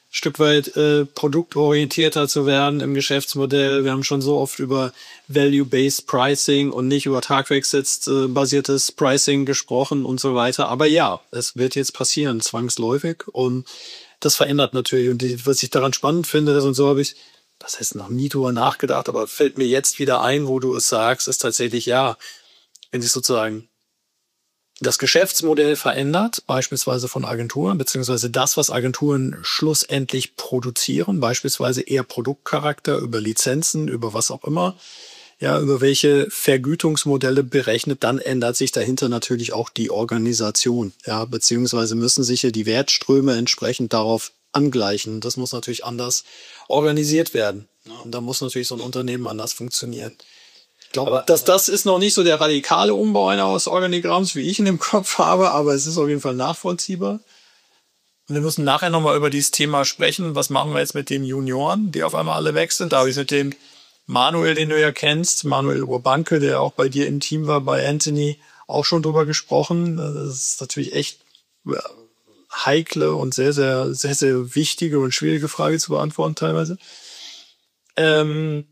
Stück weit äh, produktorientierter zu werden im Geschäftsmodell. Wir haben schon so oft über Value-Based Pricing und nicht über Tagwerkssitz-basiertes Pricing gesprochen und so weiter. Aber ja, es wird jetzt passieren, zwangsläufig. Und das verändert natürlich. Und die, was ich daran spannend finde, ist, und so habe ich, das heißt, noch nie drüber nachgedacht, aber fällt mir jetzt wieder ein, wo du es sagst, ist tatsächlich, ja, wenn sich sozusagen das Geschäftsmodell verändert, beispielsweise von Agenturen, beziehungsweise das, was Agenturen schlussendlich produzieren, beispielsweise eher Produktcharakter über Lizenzen, über was auch immer, ja, über welche Vergütungsmodelle berechnet, dann ändert sich dahinter natürlich auch die Organisation, ja, beziehungsweise müssen sich ja die Wertströme entsprechend darauf angleichen. Das muss natürlich anders organisiert werden. Und da muss natürlich so ein Unternehmen anders funktionieren. Ich glaube, dass das ist noch nicht so der radikale Umbau eines Organigramms, wie ich ihn im Kopf habe, aber es ist auf jeden Fall nachvollziehbar. Und wir müssen nachher nochmal über dieses Thema sprechen. Was machen wir jetzt mit den Junioren, die auf einmal alle weg sind? Da habe ich mit dem Manuel, den du ja kennst, Manuel Urbanke, der auch bei dir im Team war, bei Anthony, auch schon drüber gesprochen. Das ist natürlich echt heikle und sehr, sehr, sehr, sehr wichtige und schwierige Frage zu beantworten teilweise. Ähm,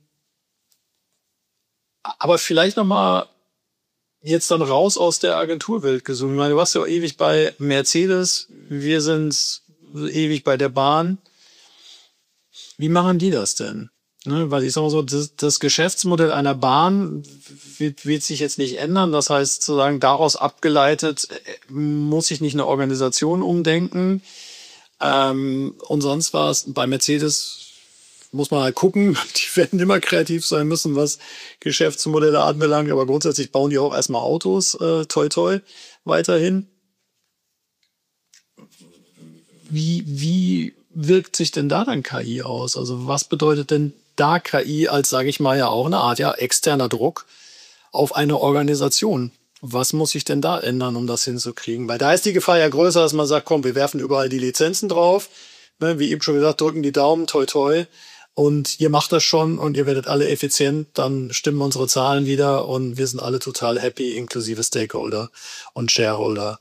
aber vielleicht nochmal jetzt dann raus aus der Agenturwelt gesungen. Ich meine, du warst ja auch ewig bei Mercedes, wir sind ewig bei der Bahn. Wie machen die das denn? Ne, weil ich sage mal so, das, das Geschäftsmodell einer Bahn wird, wird sich jetzt nicht ändern. Das heißt, sozusagen daraus abgeleitet, muss ich nicht eine Organisation umdenken. Ähm, und sonst war es bei Mercedes, muss man halt gucken. Die werden immer kreativ sein müssen, was Geschäftsmodelle anbelangt. Aber grundsätzlich bauen die auch erstmal Autos, äh, toi toi, weiterhin. Wie, wie wirkt sich denn da dann K I aus? Also was bedeutet denn da K I als, sage ich mal, ja auch eine Art ja externer Druck auf eine Organisation? Was muss sich denn da ändern, um das hinzukriegen? Weil da ist die Gefahr ja größer, dass man sagt, komm, wir werfen überall die Lizenzen drauf. Ne, wie eben schon gesagt, drücken die Daumen, toi toi. Und ihr macht das schon und ihr werdet alle effizient, dann stimmen unsere Zahlen wieder und wir sind alle total happy, inklusive Stakeholder und Shareholder.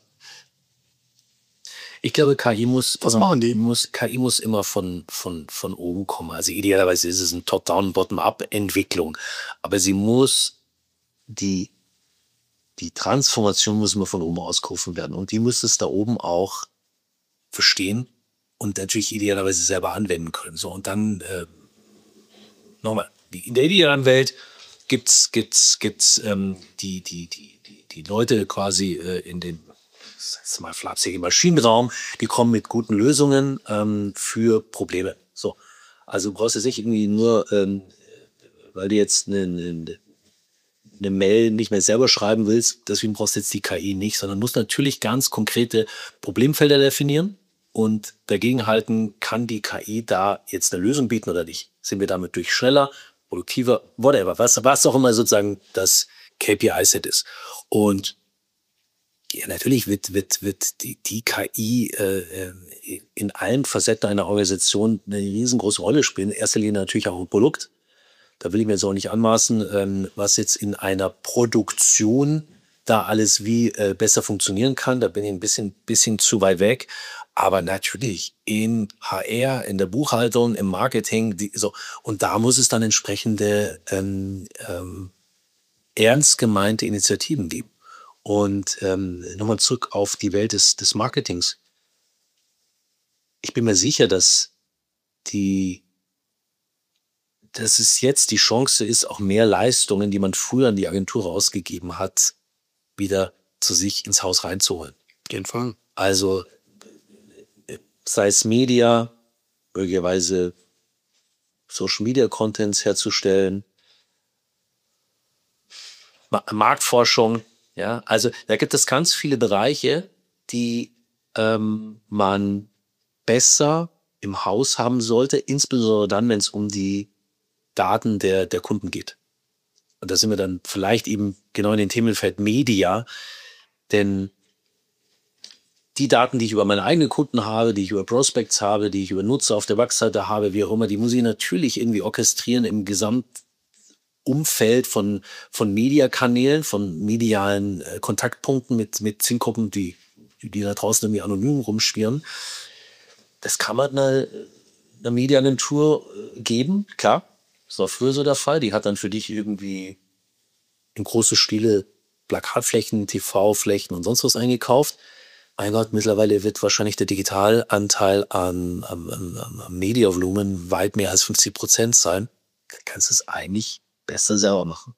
Ich glaube, K I muss, Was machen die? muss, K I muss immer von, von, von oben kommen. Also idealerweise ist es eine Top-Down, Bottom-Up-Entwicklung. Aber sie muss, die, die Transformation muss immer von oben ausgerufen werden. Und die muss es da oben auch verstehen und natürlich idealerweise selber anwenden können. So, und dann, äh, nochmal, in der idealen Welt gibt's, gibt's, gibt's, ähm, die, die, die, die, die Leute quasi äh, in den, jetzt mal flapsig, im Maschinenraum, die kommen mit guten Lösungen ähm, für Probleme. So, also du brauchst jetzt nicht irgendwie nur, ähm, weil du jetzt eine, eine, eine Mail nicht mehr selber schreiben willst, deswegen brauchst du jetzt die K I nicht, sondern musst natürlich ganz konkrete Problemfelder definieren und dagegenhalten, kann die K I da jetzt eine Lösung bieten oder nicht? Sind wir damit durch schneller, produktiver, whatever, was, was auch immer sozusagen das K P I-Set ist. Und ja, natürlich wird, wird, wird die, die K I äh, in allen Facetten einer Organisation eine riesengroße Rolle spielen. In erster Linie natürlich auch ein Produkt. Da will ich mir jetzt auch nicht anmaßen, ähm, was jetzt in einer Produktion da alles wie äh, besser funktionieren kann. Da bin ich ein bisschen, bisschen zu weit weg. Aber natürlich in H R, in der Buchhaltung, im Marketing, die, so. Und da muss es dann entsprechende ähm, ähm, ernst gemeinte Initiativen geben. Und ähm, nochmal zurück auf die Welt des, des Marketings. Ich bin mir sicher, dass die, dass es jetzt die Chance ist, auch mehr Leistungen, die man früher an die Agentur ausgegeben hat, wieder zu sich ins Haus reinzuholen. Auf jeden Fall. Also sei es Media, möglicherweise Social Media Contents herzustellen, Ma- Marktforschung. Ja, also da gibt es ganz viele Bereiche, die ähm, man besser im Haus haben sollte, insbesondere dann, wenn es um die Daten der, der Kunden geht. Und da sind wir dann vielleicht eben genau in dem Themenfeld Media, denn die Daten, die ich über meine eigenen Kunden habe, die ich über Prospects habe, die ich über Nutzer auf der Webseite habe, wie auch immer, die muss ich natürlich irgendwie orchestrieren im Gesamtumfeld von, von Mediakanälen, von medialen äh, Kontaktpunkten mit, mit Zielgruppen, die, die da draußen irgendwie anonym rumschwirren. Das kann man, äh, eine Mediaagentur geben, klar. Das war früher so der Fall. Die hat dann für dich irgendwie in große Stile Plakatflächen, T V-Flächen und sonst was eingekauft. Mein Gott, mittlerweile wird wahrscheinlich der Digitalanteil an, an, an, an Mediavolumen weit mehr als fünfzig Prozent sein. Da kannst du es eigentlich besser selber machen.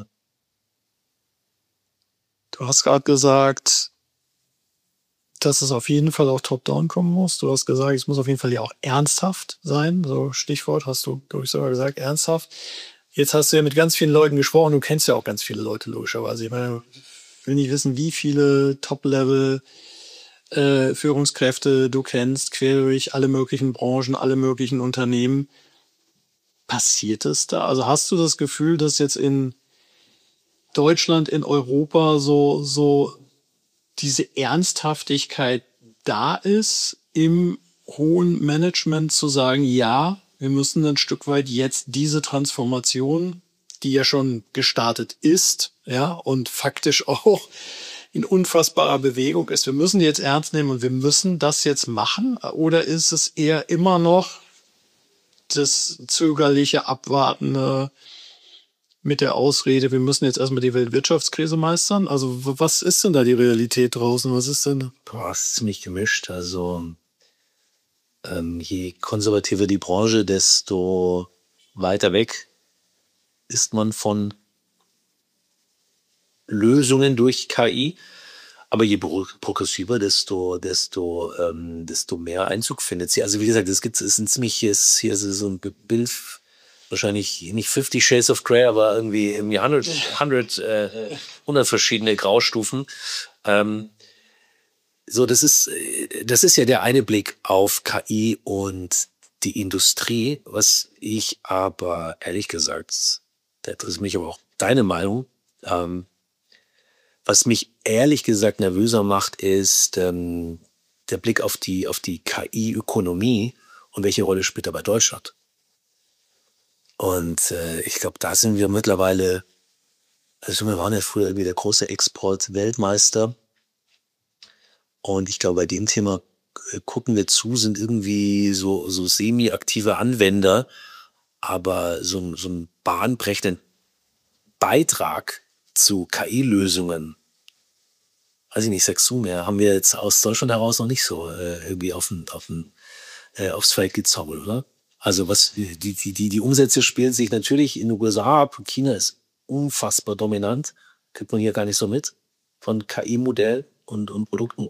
Du hast gerade gesagt, dass es auf jeden Fall auch top-down kommen muss. Du hast gesagt, es muss auf jeden Fall ja auch ernsthaft sein. So Stichwort hast du, glaube ich, sogar gesagt, ernsthaft. Jetzt hast du ja mit ganz vielen Leuten gesprochen. Du kennst ja auch ganz viele Leute, logischerweise. Ich meine, ich will nicht wissen, wie viele Top-Level äh, Führungskräfte du kennst, quer durch alle möglichen Branchen, alle möglichen Unternehmen. Passiert es da? Also hast du das Gefühl, dass jetzt in Deutschland, in Europa so, so diese Ernsthaftigkeit da ist, im hohen Management zu sagen, ja, wir müssen ein Stück weit jetzt diese Transformation, die ja schon gestartet ist, ja, und faktisch auch in unfassbarer Bewegung ist, wir müssen die jetzt ernst nehmen und wir müssen das jetzt machen? Oder ist es eher immer noch das zögerliche, abwartende mit der Ausrede, wir müssen jetzt erstmal die Weltwirtschaftskrise meistern? Also was ist denn da die Realität draußen? Was ist denn? Boah, ist ziemlich gemischt. Also ähm, je konservativer die Branche, desto weiter weg ist man von Lösungen durch K I. Aber je progressiver, desto, desto, ähm, desto mehr Einzug findet sie. Also wie gesagt, es gibt, es ist ein ziemliches, hier ist so ein Bild, wahrscheinlich nicht fifty Shades of Grey, aber irgendwie irgendwie hundert, hundert, äh, hundert verschiedene Graustufen. Ähm, so, das ist, das ist ja der eine Blick auf K I und die Industrie. Was ich aber ehrlich gesagt, da interessiert mich aber auch deine Meinung. Ähm, was mich ehrlich gesagt nervöser macht, ist ähm, der Blick auf die auf die K I-Ökonomie und welche Rolle spielt dabei Deutschland. Und äh, ich glaube, da sind wir mittlerweile, also wir waren ja früher irgendwie der große Export-Weltmeister. Und ich glaube, bei dem Thema äh, gucken wir zu, sind irgendwie so, so semi-aktive Anwender, aber so, so einen bahnbrechenden Beitrag zu K I-Lösungen, weiß ich nicht, sagst du mehr, haben wir jetzt aus Deutschland heraus noch nicht so äh, irgendwie auf den, auf den, äh, aufs Feld gezaubert, oder? Also was die, die, die, die Umsätze spielen sich natürlich in den U S A ab. China ist unfassbar dominant. Kriegt man hier gar nicht so mit von K I-Modell und, und Produkten.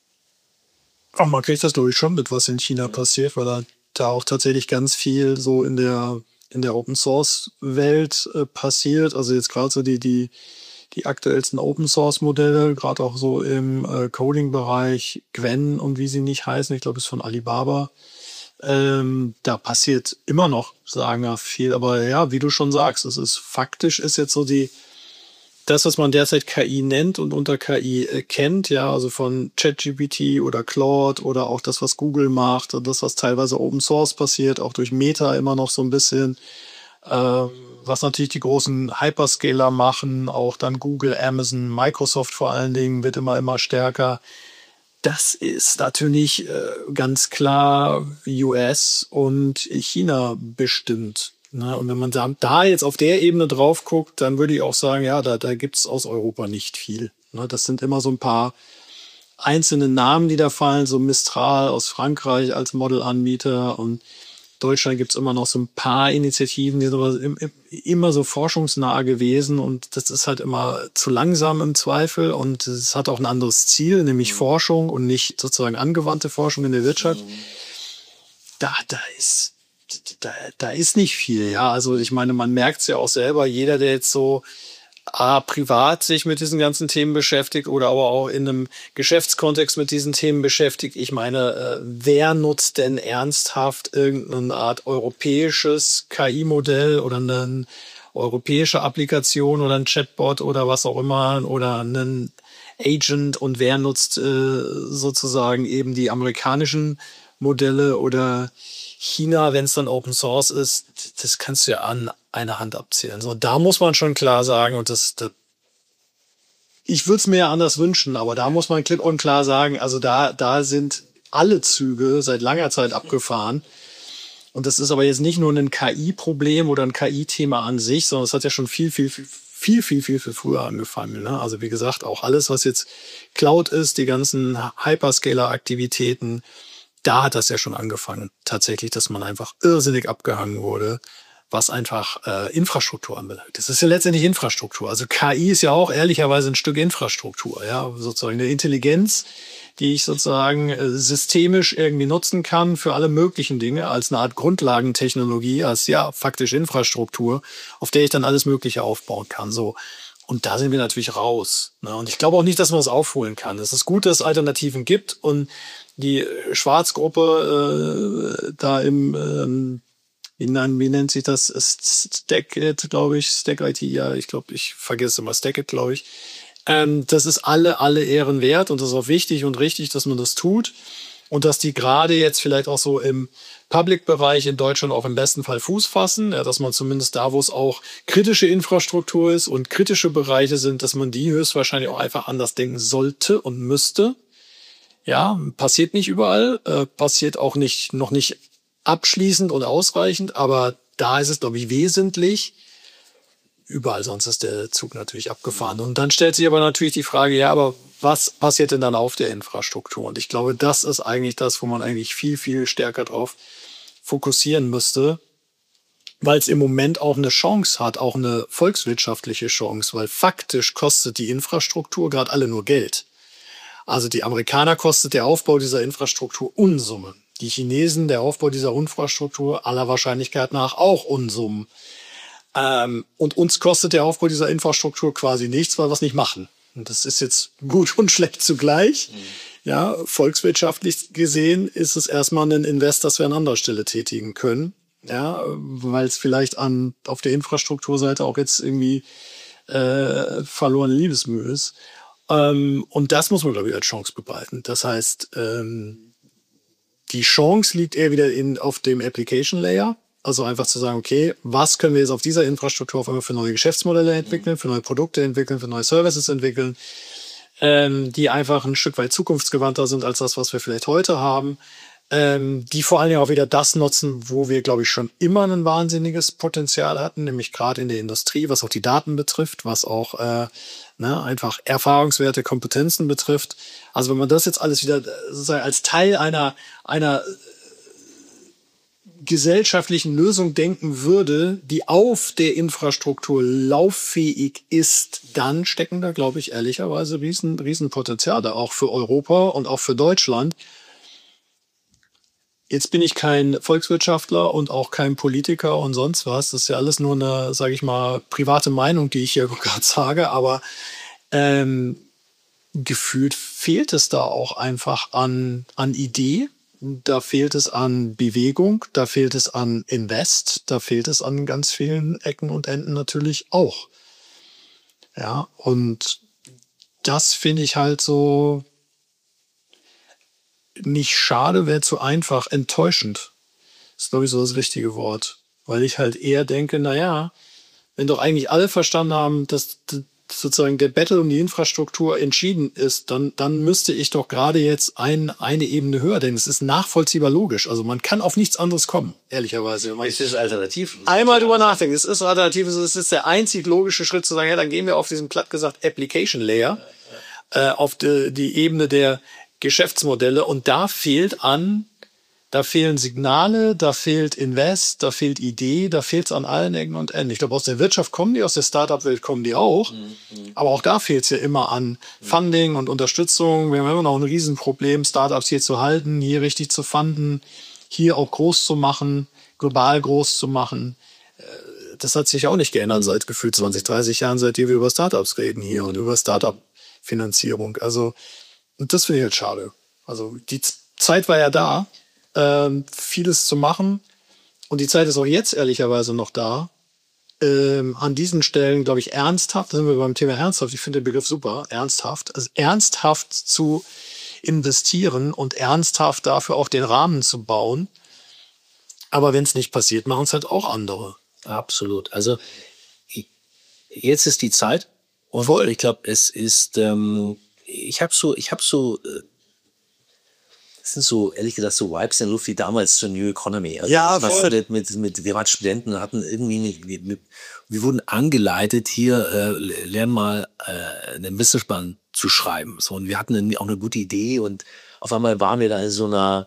Ach, man kriegt das, glaube ich, schon mit, was in China passiert, weil da, da auch tatsächlich ganz viel so in der, in der Open-Source-Welt äh, passiert. Also jetzt gerade so die, die, die aktuellsten Open-Source-Modelle, gerade auch so im äh, Coding-Bereich, Gwen und wie sie nicht heißen, ich glaube, es ist von Alibaba. Ähm, da passiert immer noch, sagen wir, viel. Aber ja, wie du schon sagst, es ist faktisch ist jetzt so die, das, was man derzeit K I nennt und unter K I äh, kennt, ja, also von ChatGPT oder Claude oder auch das, was Google macht und das, was teilweise Open Source passiert, auch durch Meta immer noch so ein bisschen, ähm, was natürlich die großen Hyperscaler machen, auch dann Google, Amazon, Microsoft vor allen Dingen wird immer, immer stärker. Das ist natürlich äh, ganz klar U S und China bestimmt. Ne? Und wenn man da, da jetzt auf der Ebene drauf guckt, dann würde ich auch sagen, ja, da, da gibt's aus Europa nicht viel. Ne? Das sind immer so ein paar einzelne Namen, die da fallen, so Mistral aus Frankreich als Modelanbieter und Deutschland gibt's immer noch so ein paar Initiativen, die so, im, im, immer so forschungsnah gewesen und das ist halt immer zu langsam im Zweifel und es hat auch ein anderes Ziel, nämlich mhm. Forschung und nicht sozusagen angewandte Forschung in der Wirtschaft. Mhm. Da, da ist, da, da ist nicht viel, ja. Also ich meine, man merkt's ja auch selber, jeder, der jetzt so A, privat sich mit diesen ganzen Themen beschäftigt oder aber auch in einem Geschäftskontext mit diesen Themen beschäftigt. Ich meine, äh, wer nutzt denn ernsthaft irgendeine Art europäisches K I-Modell oder eine europäische Applikation oder ein Chatbot oder was auch immer oder einen Agent und wer nutzt äh, sozusagen eben die amerikanischen Modelle oder China, wenn es dann Open Source ist, das kannst du ja an einer Hand abzählen. So, da muss man schon klar sagen, und das, das ich würde es mir ja anders wünschen, aber da muss man klipp und klar sagen, also da, da sind alle Züge seit langer Zeit abgefahren. Und das ist aber jetzt nicht nur ein K I-Problem oder ein K I-Thema an sich, sondern es hat ja schon viel, viel, viel, viel, viel, viel, viel früher angefangen. Ne? Also wie gesagt, auch alles, was jetzt Cloud ist, die ganzen Hyperscaler-Aktivitäten, da hat das ja schon angefangen. Tatsächlich, dass man einfach irrsinnig abgehangen wurde, was einfach äh, Infrastruktur anbelangt. Das ist ja letztendlich Infrastruktur. Also K I ist ja auch ehrlicherweise ein Stück Infrastruktur, ja, sozusagen eine Intelligenz, die ich sozusagen äh, systemisch irgendwie nutzen kann für alle möglichen Dinge als eine Art Grundlagentechnologie, als ja faktisch Infrastruktur, auf der ich dann alles Mögliche aufbauen kann. So. Und da sind wir natürlich raus. Ne? Und ich glaube auch nicht, dass man das aufholen kann. Es ist gut, dass es Alternativen gibt und die Schwarzgruppe äh, da im ähm, Wie, wie nennt sich das? Stackit, glaube ich. Stack I T, ja, ich glaube, ich vergesse immer Stackit, glaube ich. Ähm, das ist alle, alle Ehren wert und das ist auch wichtig und richtig, dass man das tut. Und dass die gerade jetzt vielleicht auch so im Public-Bereich in Deutschland auch im besten Fall Fuß fassen, ja, dass man zumindest da, wo es auch kritische Infrastruktur ist und kritische Bereiche sind, dass man die höchstwahrscheinlich auch einfach anders denken sollte und müsste. Ja, passiert nicht überall, äh, passiert auch nicht, noch nicht abschließend und ausreichend, aber da ist es, glaube ich, wesentlich. Überall sonst ist der Zug natürlich abgefahren. Und dann stellt sich aber natürlich die Frage, ja, aber was passiert denn dann auf der Infrastruktur? Und ich glaube, das ist eigentlich das, wo man eigentlich viel, viel stärker drauf fokussieren müsste, weil es im Moment auch eine Chance hat, auch eine volkswirtschaftliche Chance, weil faktisch kostet die Infrastruktur gerade alle nur Geld. Also die Amerikaner kostet der Aufbau dieser Infrastruktur Unsummen. Die Chinesen, der Aufbau dieser Infrastruktur aller Wahrscheinlichkeit nach auch Unsummen. Ähm, und uns kostet der Aufbau dieser Infrastruktur quasi nichts, weil wir es nicht machen. Und das ist jetzt gut und schlecht zugleich. Mhm. Ja, volkswirtschaftlich gesehen ist es erstmal ein Invest, das wir an anderer Stelle tätigen können. Ja, weil es vielleicht an, auf der Infrastrukturseite auch jetzt irgendwie äh, verlorene Liebesmühe ist. Ähm, und das muss man, glaube ich, als Chance behalten. Das heißt, ähm, die Chance liegt eher wieder in, auf dem Application Layer. Also einfach zu sagen, okay, was können wir jetzt auf dieser Infrastruktur auf einmal für neue Geschäftsmodelle entwickeln, für neue Produkte entwickeln, für neue Services entwickeln, ähm, die einfach ein Stück weit zukunftsgewandter sind als das, was wir vielleicht heute haben, ähm, die vor allen Dingen auch wieder das nutzen, wo wir, glaube ich, schon immer ein wahnsinniges Potenzial hatten, nämlich gerade in der Industrie, was auch die Daten betrifft, was auch äh, ne, einfach Erfahrungswerte, Kompetenzen betrifft. Also wenn man das jetzt alles wieder sozusagen als Teil einer, einer gesellschaftlichen Lösung denken würde, die auf der Infrastruktur lauffähig ist, dann stecken da, glaube ich, ehrlicherweise riesen, riesen Potenziale, auch für Europa und auch für Deutschland. Jetzt bin ich kein Volkswirtschaftler und auch kein Politiker und sonst was. Das ist ja alles nur eine, sage ich mal, private Meinung, die ich hier gerade sage. Aber ähm, gefühlt fehlt es da auch einfach an, an Idee. Da fehlt es an Bewegung, da fehlt es an Invest, da fehlt es an ganz vielen Ecken und Enden natürlich auch. Ja, und das finde ich halt so nicht schade, wäre zu einfach, enttäuschend. Das ist, glaube ich, so das richtige Wort. Weil ich halt eher denke, naja, wenn doch eigentlich alle verstanden haben, dass sozusagen der Battle um die Infrastruktur entschieden ist, dann, dann müsste ich doch gerade jetzt ein, eine Ebene höher, denn es ist nachvollziehbar logisch. Also man kann auf nichts anderes kommen, ehrlicherweise. Es ist alternativ. Einmal drüber nachdenken. Es ist alternativ, es ist der einzig logische Schritt zu sagen, ja, dann gehen wir auf diesen platt gesagt Application Layer, äh, auf die, die Ebene der Geschäftsmodelle und da fehlt an Da fehlen Signale, da fehlt Invest, da fehlt Idee, da fehlt es an allen Ecken und Enden. Ich glaube, aus der Wirtschaft kommen die, aus der Startup-Welt kommen die auch. Mhm. Aber auch da fehlt es ja immer an Funding und Unterstützung. Wir haben immer noch ein Riesenproblem, Startups hier zu halten, hier richtig zu funden, hier auch groß zu machen, global groß zu machen. Das hat sich auch nicht geändert seit gefühlt zwanzig, dreißig Jahren, seitdem wir über Startups reden hier und über Startup-Finanzierung. Also, und das finde ich halt schade. Also die Zeit war ja da, Ähm, vieles zu machen. Und die Zeit ist auch jetzt ehrlicherweise noch da. Ähm, an diesen Stellen, glaube ich, ernsthaft, da sind wir beim Thema ernsthaft, ich finde den Begriff super, ernsthaft, also ernsthaft zu investieren und ernsthaft dafür auch den Rahmen zu bauen. Aber wenn es nicht passiert, machen es halt auch andere. Absolut. Also jetzt ist die Zeit und Voll. Ich glaube, es ist, ähm, ich habe so, ich habe so, äh, Das sind so, ehrlich gesagt, so Vibes in der Luft wie damals zur New Economy. Also Ja, man voll. fördert mit, mit, wir waren Studenten und hatten irgendwie, wir, wir, wir wurden angeleitet, hier, äh, lern mal äh, einen Businessplan zu schreiben. So, und wir hatten irgendwie auch eine gute Idee und auf einmal waren wir da in so einer,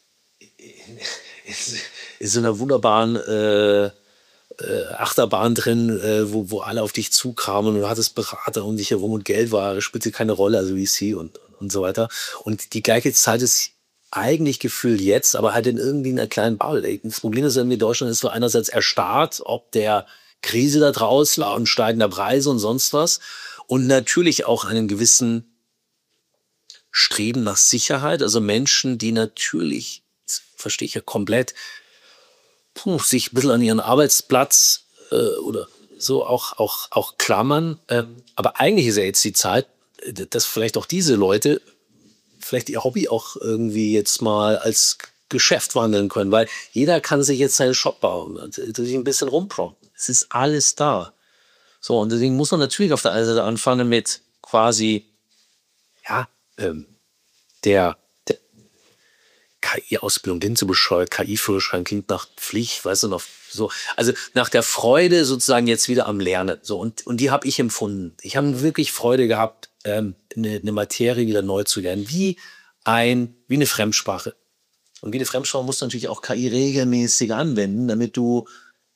in so einer wunderbaren äh, äh, Achterbahn drin, äh, wo, wo alle auf dich zukamen und du hattest Berater um dich herum und Geld war, spielte keine Rolle, also V C und, und so weiter. Und die gleiche Zeit ist eigentlich gefühlt jetzt, aber halt in irgendwie einer kleinen Bubble. Das Problem ist irgendwie, Deutschland ist so einerseits erstarrt, ob der Krise da draußen und steigender Preise und sonst was. Und natürlich auch einen gewissen Streben nach Sicherheit. Also Menschen, die natürlich, das verstehe ich ja komplett, puh, sich ein bisschen an ihren Arbeitsplatz äh, oder so auch, auch, auch klammern. Ähm, aber eigentlich ist ja jetzt die Zeit, dass vielleicht auch diese Leute vielleicht ihr Hobby auch irgendwie jetzt mal als Geschäft wandeln können, weil jeder kann sich jetzt seinen Shop bauen und sich ein bisschen rumprompten. Es ist alles da. So, und deswegen muss man natürlich auf der einen Seite anfangen mit quasi, ja, ähm, der, der K I-Ausbildung, den zu bescheuert, K I-Führerschein klingt nach Pflicht, weißt du, noch so, also nach der Freude sozusagen jetzt wieder am Lernen. So, und, und die habe ich empfunden. Ich habe wirklich Freude gehabt, ähm, eine, eine Materie wieder neu zu lernen, wie ein, wie eine Fremdsprache. Und wie eine Fremdsprache musst du natürlich auch K I regelmäßig anwenden, damit du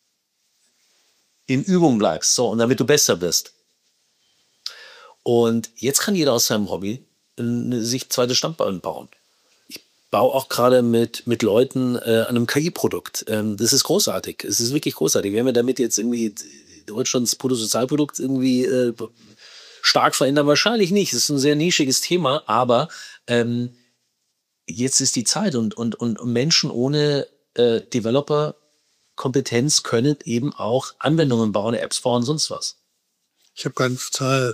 in Übung bleibst, so, und damit du besser bist. Und jetzt kann jeder aus seinem Hobby eine, sich zweite Standbein bauen. Ich baue auch gerade mit, mit Leuten äh, an einem K I-Produkt. Ähm, das ist großartig. Es ist wirklich großartig. Werden wir damit jetzt irgendwie Deutschlands Bruttosozialprodukt irgendwie äh, stark verändern? Wahrscheinlich nicht. Es ist ein sehr nischiges Thema, aber ähm, jetzt ist die Zeit und, und, und Menschen ohne äh, Developer-Kompetenz können eben auch Anwendungen bauen, Apps bauen, sonst was. Ich habe keinen total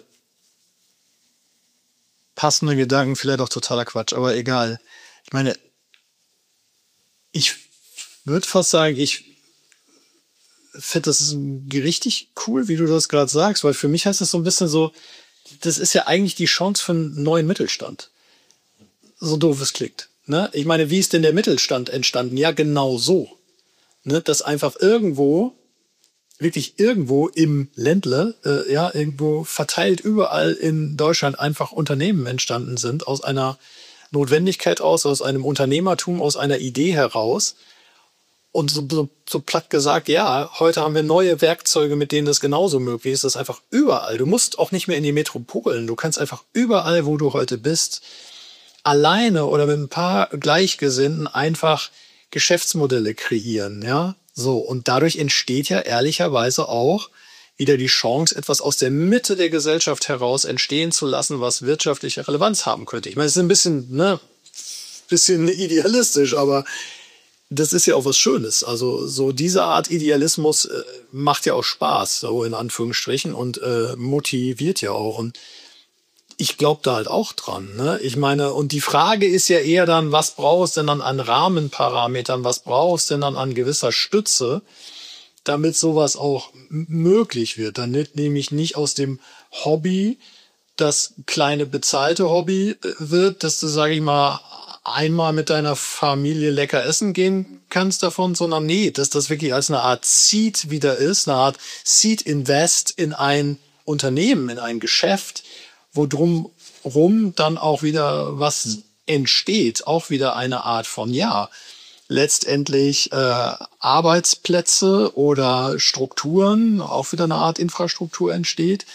passende Gedanken, vielleicht auch totaler Quatsch, aber egal. Ich meine, ich würde fast sagen, ich finde das ist richtig cool, wie du das gerade sagst, weil für mich heißt das so ein bisschen so, das ist ja eigentlich die Chance für einen neuen Mittelstand. So doof es klingt. Ne? Ich meine, wie ist denn der Mittelstand entstanden? Ja, genau so. Ne? Dass einfach irgendwo, wirklich irgendwo im Ländle, äh, ja, irgendwo verteilt überall in Deutschland einfach Unternehmen entstanden sind, aus einer Notwendigkeit aus, aus einem Unternehmertum, aus einer Idee heraus. Und so, so, so platt gesagt, ja, heute haben wir neue Werkzeuge, mit denen das genauso möglich ist. Das ist einfach überall. Du musst auch nicht mehr in die Metropolen. Du kannst einfach überall, wo du heute bist, alleine oder mit ein paar Gleichgesinnten einfach Geschäftsmodelle kreieren, ja. So. Und dadurch entsteht ja ehrlicherweise auch wieder die Chance, etwas aus der Mitte der Gesellschaft heraus entstehen zu lassen, was wirtschaftliche Relevanz haben könnte. Ich meine, es ist ein bisschen, ne, bisschen idealistisch, aber das ist ja auch was Schönes. Also so diese Art Idealismus äh, macht ja auch Spaß, so in Anführungsstrichen, und äh, motiviert ja auch. Und ich glaube da halt auch dran. Ne? Ich meine, und die Frage ist ja eher dann, was brauchst du denn dann an Rahmenparametern, was brauchst du denn dann an gewisser Stütze, damit sowas auch m- möglich wird. Damit nämlich nicht aus dem Hobby das kleine bezahlte Hobby äh, wird, dass du, sage ich mal, einmal mit deiner Familie lecker essen gehen kannst davon, sondern nee, dass das wirklich als eine Art Seed wieder ist, eine Art Seed Invest in ein Unternehmen, in ein Geschäft, wo drumrum dann auch wieder was entsteht, auch wieder eine Art von, ja, letztendlich äh, Arbeitsplätze oder Strukturen, auch wieder eine Art Infrastruktur entsteht.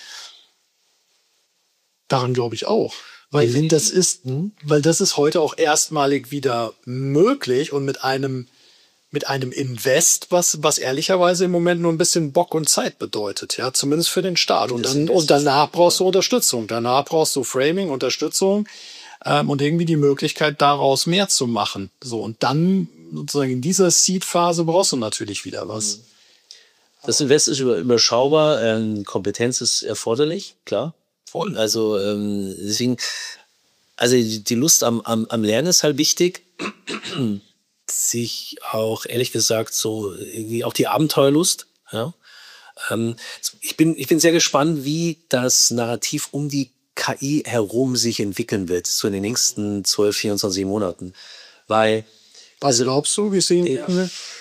Daran glaube ich auch. Weil wenn das ist, weil das ist heute auch erstmalig wieder möglich und mit einem, mit einem Invest, was, was ehrlicherweise im Moment nur ein bisschen Bock und Zeit bedeutet, ja, zumindest für den Start. Und dann, und danach brauchst du Unterstützung. Danach brauchst du Framing, Unterstützung, ähm, und irgendwie die Möglichkeit, daraus mehr zu machen. So. Und dann, sozusagen in dieser Seed-Phase brauchst du natürlich wieder was. Das Invest ist über- überschaubar, ähm, Kompetenz ist erforderlich, klar. Voll. Also ähm, deswegen, also die die Lust am, am, am Lernen ist halt wichtig. Sich auch, ehrlich gesagt, so irgendwie auch die Abenteuerlust. Ja. Ähm, ich bin, ich bin sehr gespannt, wie das Narrativ um die K I herum sich entwickeln wird, so in den nächsten zwölf, vierundzwanzig Monaten. Weil, Was glaubst du, wie sehen Ja.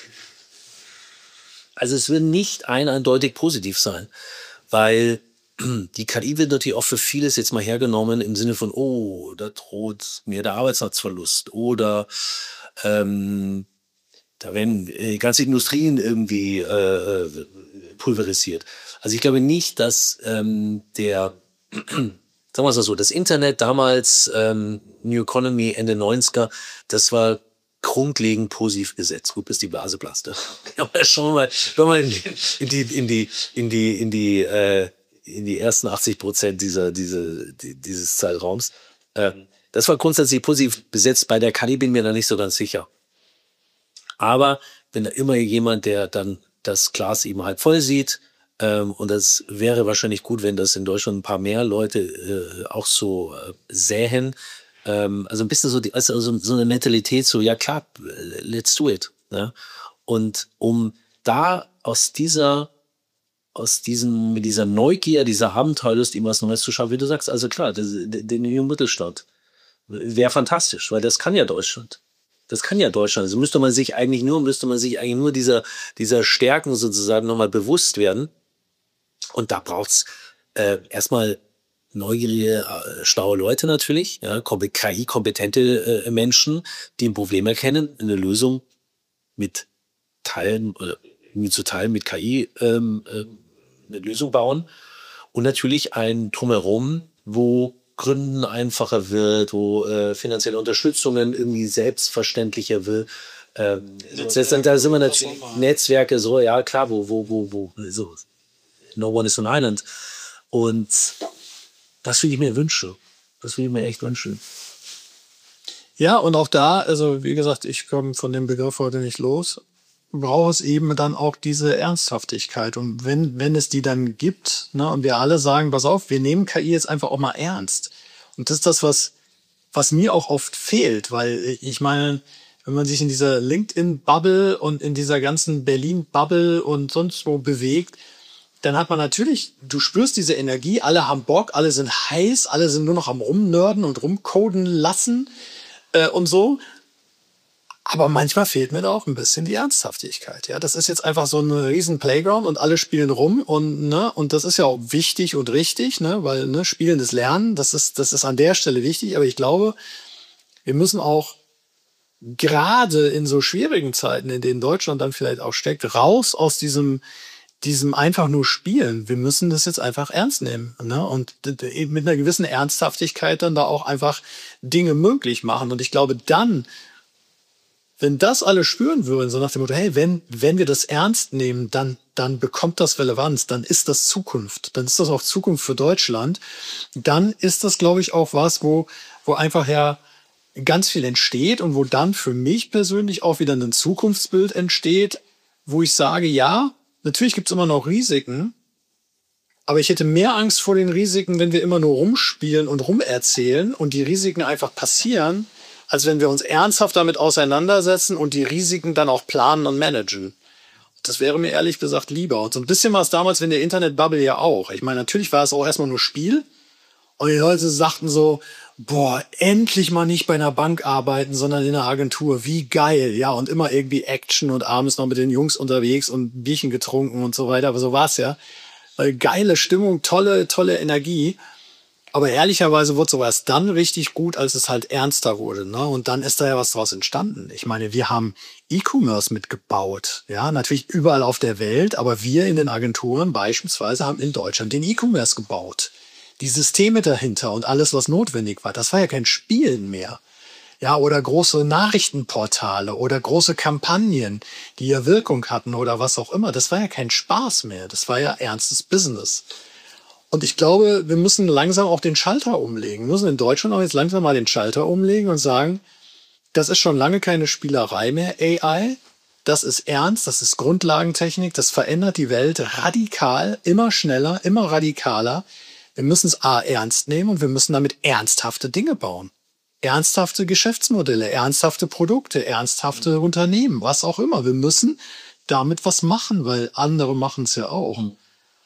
also es wird nicht ein eindeutig positiv sein, weil die K I wird natürlich auch für vieles jetzt mal hergenommen im Sinne von, oh, da droht mir der Arbeitsplatzverlust oder ähm, da werden äh, ganze Industrien irgendwie äh, äh, pulverisiert. Also ich glaube nicht, dass ähm, der, sagen wir es mal so, das Internet damals, ähm, New Economy Ende neunziger, das war grundlegend positiv gesetzt, gut bis die Blase platzte. Aber schon mal, wenn man in die, in die, in die, in die, äh, in die ersten achtzig Prozent dieser, diese, die, dieses Zeitraums, äh, das war grundsätzlich positiv besetzt. Bei der K I bin ich mir da nicht so ganz sicher. Aber bin da immer jemand, der dann das Glas eben halb voll sieht. Ähm, und das wäre wahrscheinlich gut, wenn das in Deutschland ein paar mehr Leute äh, auch so äh, sähen. Ähm, also ein bisschen so, die, also so, so eine Mentalität, so, ja klar, let's do it. Ne? Und um da aus dieser, aus diesem, mit dieser Neugier, dieser Abenteuerlust, ihm was Neues zu schaffen, wie du sagst, also klar, das, den jungen Mittelstand wäre fantastisch, weil das kann ja Deutschland. Das kann ja Deutschland. Also müsste man sich eigentlich nur, müsste man sich eigentlich nur dieser, dieser Stärken sozusagen nochmal bewusst werden. Und da braucht's äh, erstmal neugierige, äh, schlaue Leute natürlich, ja, K I-kompetente äh, Menschen, die ein Problem erkennen, eine Lösung mit Teilen oder irgendwie zu teilen mit K I ähm, äh, eine Lösung bauen. Und natürlich ein Drumherum, wo Gründen einfacher wird, wo äh, finanzielle Unterstützungen irgendwie selbstverständlicher wird. Ähm, so, das, da sind wir natürlich Netzwerke, so, ja klar, wo, wo, wo, wo, so, no one is an island. Und das würde ich mir wünschen. Das würde ich mir echt wünschen. Ja, und auch da, also wie gesagt, ich komme von dem Begriff heute nicht los, braucht es eben dann auch diese Ernsthaftigkeit. Und wenn, wenn es die dann gibt, ne, und wir alle sagen, pass auf, wir nehmen K I jetzt einfach auch mal ernst. Und das ist das, was, was mir auch oft fehlt, weil ich meine, wenn man sich in dieser LinkedIn-Bubble und in dieser ganzen Berlin-Bubble und sonst wo bewegt, dann hat man natürlich, du spürst diese Energie, alle haben Bock, alle sind heiß, alle sind nur noch am Rumnörden und rumcoden lassen äh, und so. Aber manchmal fehlt mir da auch ein bisschen die Ernsthaftigkeit. Ja, das ist jetzt einfach so ein riesen Playground und alle spielen rum und ne, und das ist ja auch wichtig und richtig, ne, weil ne, Spielen ist Lernen, das ist das ist an der Stelle wichtig. Aber ich glaube, wir müssen auch gerade in so schwierigen Zeiten, in denen Deutschland dann vielleicht auch steckt, raus aus diesem diesem einfach nur Spielen. Wir müssen das jetzt einfach ernst nehmen, ne, und eben mit einer gewissen Ernsthaftigkeit dann da auch einfach Dinge möglich machen. Und ich glaube, dann wenn das alle spüren würden, so nach dem Motto, hey, wenn, wenn wir das ernst nehmen, dann, dann bekommt das Relevanz, dann ist das Zukunft, dann ist das auch Zukunft für Deutschland, dann ist das, glaube ich, auch was, wo, wo einfach ja ganz viel entsteht und wo dann für mich persönlich auch wieder ein Zukunftsbild entsteht, wo ich sage, ja, natürlich gibt's immer noch Risiken, aber ich hätte mehr Angst vor den Risiken, wenn wir immer nur rumspielen und rumerzählen und die Risiken einfach passieren, als wenn wir uns ernsthaft damit auseinandersetzen und die Risiken dann auch planen und managen. Das wäre mir ehrlich gesagt lieber. Und so ein bisschen war es damals in der Internet-Bubble ja auch. Ich meine, natürlich war es auch erstmal nur Spiel. Und die Leute sagten so, boah, endlich mal nicht bei einer Bank arbeiten, sondern in einer Agentur. Wie geil. Ja, und immer irgendwie Action und abends noch mit den Jungs unterwegs und Bierchen getrunken und so weiter. Aber so war es ja. Weil geile Stimmung, tolle, tolle Energie. Aber ehrlicherweise wurde sowas dann richtig gut, als es halt ernster wurde, ne? Und dann ist da ja was draus entstanden. Ich meine, wir haben E-Commerce mitgebaut, ja, natürlich überall auf der Welt, aber wir in den Agenturen beispielsweise haben in Deutschland den E-Commerce gebaut. Die Systeme dahinter und alles, was notwendig war, das war ja kein Spielen mehr. Ja, oder große Nachrichtenportale oder große Kampagnen, die ja Wirkung hatten oder was auch immer. Das war ja kein Spaß mehr. Das war ja ernstes Business. Und ich glaube, wir müssen langsam auch den Schalter umlegen. Wir müssen in Deutschland auch jetzt langsam mal den Schalter umlegen und sagen, das ist schon lange keine Spielerei mehr, A I. Das ist ernst, das ist Grundlagentechnik, das verändert die Welt radikal, immer schneller, immer radikaler. Wir müssen es A ernst nehmen und wir müssen damit ernsthafte Dinge bauen. Ernsthafte Geschäftsmodelle, ernsthafte Produkte, ernsthafte Unternehmen, was auch immer. Wir müssen damit was machen, weil andere machen es ja auch. Mhm.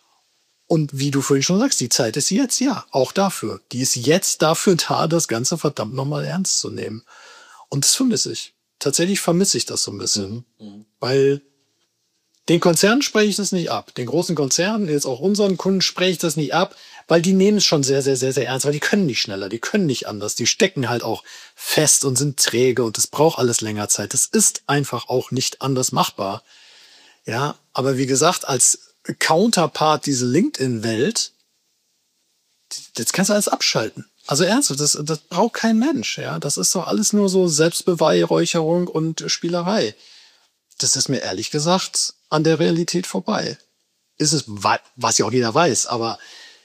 Und wie du vorhin schon sagst, die Zeit ist jetzt, ja, auch dafür. Die ist jetzt dafür da, das Ganze verdammt nochmal ernst zu nehmen. Und das vermisse ich. Tatsächlich vermisse ich das so ein bisschen. Mhm. Weil den Konzernen spreche ich das nicht ab. Den großen Konzernen, jetzt auch unseren Kunden, spreche ich das nicht ab, weil die nehmen es schon sehr, sehr, sehr, sehr ernst, weil die können nicht schneller, die können nicht anders. Die stecken halt auch fest und sind träge und das braucht alles länger Zeit. Das ist einfach auch nicht anders machbar. Ja, aber wie gesagt, als Counterpart diese LinkedIn-Welt, jetzt kannst du alles abschalten. Also ernsthaft, das, das braucht kein Mensch. Ja, das ist doch alles nur so Selbstbeweihräucherung und Spielerei. Das ist mir ehrlich gesagt an der Realität vorbei. Ist es, was ja auch jeder weiß, aber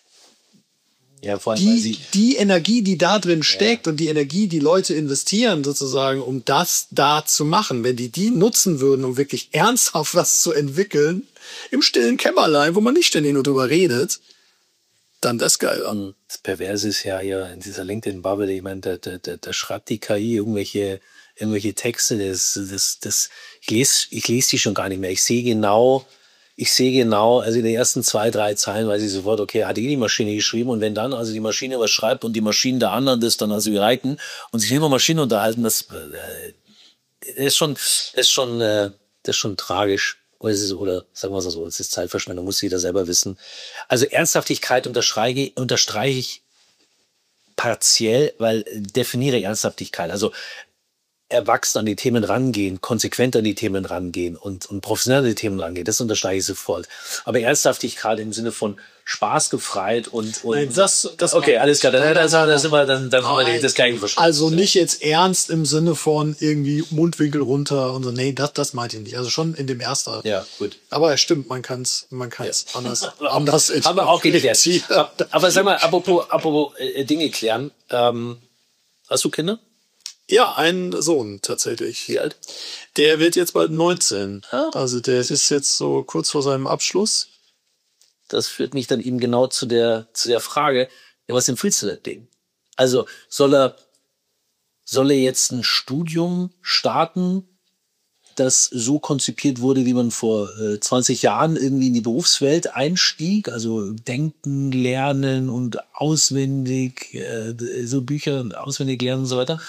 ja, vor allem, die, die Energie, die da drin steckt, ja, und die Energie, die Leute investieren sozusagen, um das da zu machen, wenn die die nutzen würden, um wirklich ernsthaft was zu entwickeln, im stillen Kämmerlein, wo man nicht ständig nur drüber redet, dann das geil an. Das Perverse ist ja hier in dieser LinkedIn-Bubble, ich meine, da, da, da, da schreibt die K I irgendwelche, irgendwelche Texte, das, das, das, ich lese, ich lese die schon gar nicht mehr. Ich sehe genau, ich sehe genau, also in den ersten zwei, drei Zeilen weiß ich sofort, okay, hat eh die Maschine geschrieben, und wenn dann also die Maschine was schreibt und die Maschinen der anderen das dann also reiten und sich immer Maschinen unterhalten, das, äh, das ist schon, das ist schon, äh, das ist schon tragisch. Oder, ist es, oder sagen wir es so, es ist Zeitverschwendung, muss jeder selber wissen. Also Ernsthaftigkeit unterstreiche, unterstreiche ich partiell, weil definiere Ernsthaftigkeit. Also erwachsen an die Themen rangehen, konsequent an die Themen rangehen und, und professionell an die Themen rangehen, das unterstreiche ich sofort. Aber Ernsthaftigkeit im Sinne von Spaß gefreit und, und Nein, das, das okay, alles klar, dann, dann, dann, sind wir, dann, dann haben wir das gleiche verstanden. Also nicht jetzt ernst im Sinne von irgendwie Mundwinkel runter und so, nee, das, das meinte ich nicht. Also schon in dem ersten. Ja, gut. Aber es stimmt, man kann es man kann's ja. anders, anders haben wir auch gelernt. Aber sag mal, apropos, apropos äh, Dinge klären, ähm, hast du Kinder? Ja, einen Sohn tatsächlich. Wie alt? Der wird jetzt bald neunzehn. Ah. Also der ist jetzt so kurz vor seinem Abschluss. Das führt mich dann eben genau zu der, zu der Frage, ja, was empfiehlst du dem? Also soll er, soll er jetzt ein Studium starten, das so konzipiert wurde, wie man vor äh, zwanzig Jahren irgendwie in die Berufswelt einstieg? Also denken, lernen und auswendig, äh, so Bücher auswendig lernen und so weiter?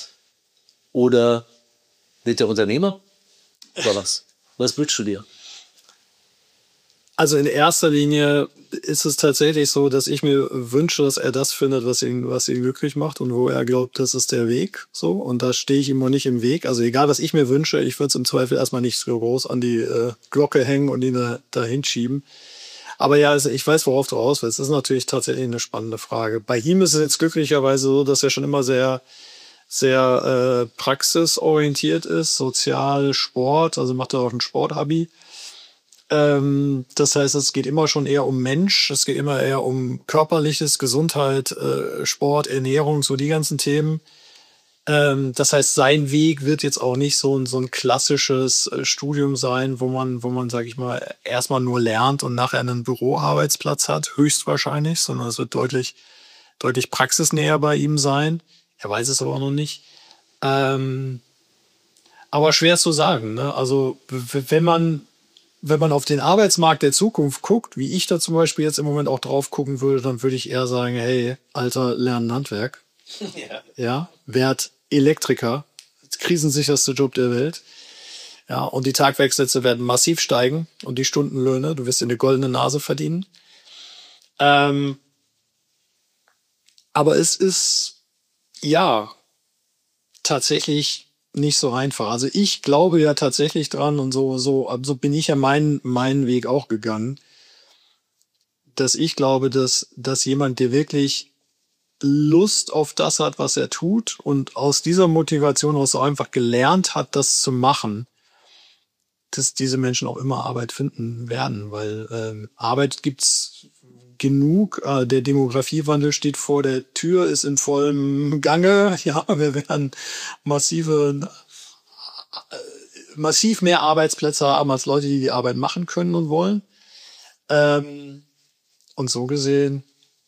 Oder wird der Unternehmer? Oder was? Was wünschst du dir? Also in erster Linie ist es tatsächlich so, dass ich mir wünsche, dass er das findet, was ihn, was ihn glücklich macht und wo er glaubt, das ist der Weg. So, und da stehe ich ihm auch nicht im Weg. Also egal, was ich mir wünsche, ich würde es im Zweifel erstmal nicht so groß an die äh, Glocke hängen und ihn da, dahin schieben. Aber ja, also ich weiß, worauf du raus willst. Das ist natürlich tatsächlich eine spannende Frage. Bei ihm ist es jetzt glücklicherweise so, dass er schon immer sehr sehr äh, praxisorientiert ist, Sozial, Sport, also macht er auch ein Sportabi. Ähm, das heißt, es geht immer schon eher um Mensch, es geht immer eher um körperliches, Gesundheit, äh, Sport, Ernährung, so die ganzen Themen. Ähm, das heißt, sein Weg wird jetzt auch nicht so ein, so ein klassisches äh, Studium sein, wo man, wo man, sag ich mal, erstmal nur lernt und nachher einen Büroarbeitsplatz hat, höchstwahrscheinlich, sondern es wird deutlich, deutlich praxisnäher bei ihm sein. Er weiß es aber auch noch nicht. Ähm, aber schwer zu sagen, ne? Also w- wenn man, wenn man auf den Arbeitsmarkt der Zukunft guckt, wie ich da zum Beispiel jetzt im Moment auch drauf gucken würde, dann würde ich eher sagen, hey, Alter, lern ein Handwerk. Ja. Ja, werd Elektriker. Krisensicherste Job der Welt. Ja, und die Tagwerksätze werden massiv steigen und die Stundenlöhne, du wirst dir eine goldene Nase verdienen. Ähm, aber es ist ja tatsächlich nicht so einfach. Also ich glaube ja tatsächlich dran und so, so, so bin ich ja meinen, meinen Weg auch gegangen, dass ich glaube, dass, dass jemand, der wirklich Lust auf das hat, was er tut und aus dieser Motivation aus so einfach gelernt hat, das zu machen, dass diese Menschen auch immer Arbeit finden werden, weil ähm, Arbeit gibt's genug. Äh, der Demografiewandel steht vor der Tür, ist in vollem Gange. Ja, wir werden massive, äh, massiv mehr Arbeitsplätze haben als Leute, die die Arbeit machen können und wollen. Ähm, und so gesehen,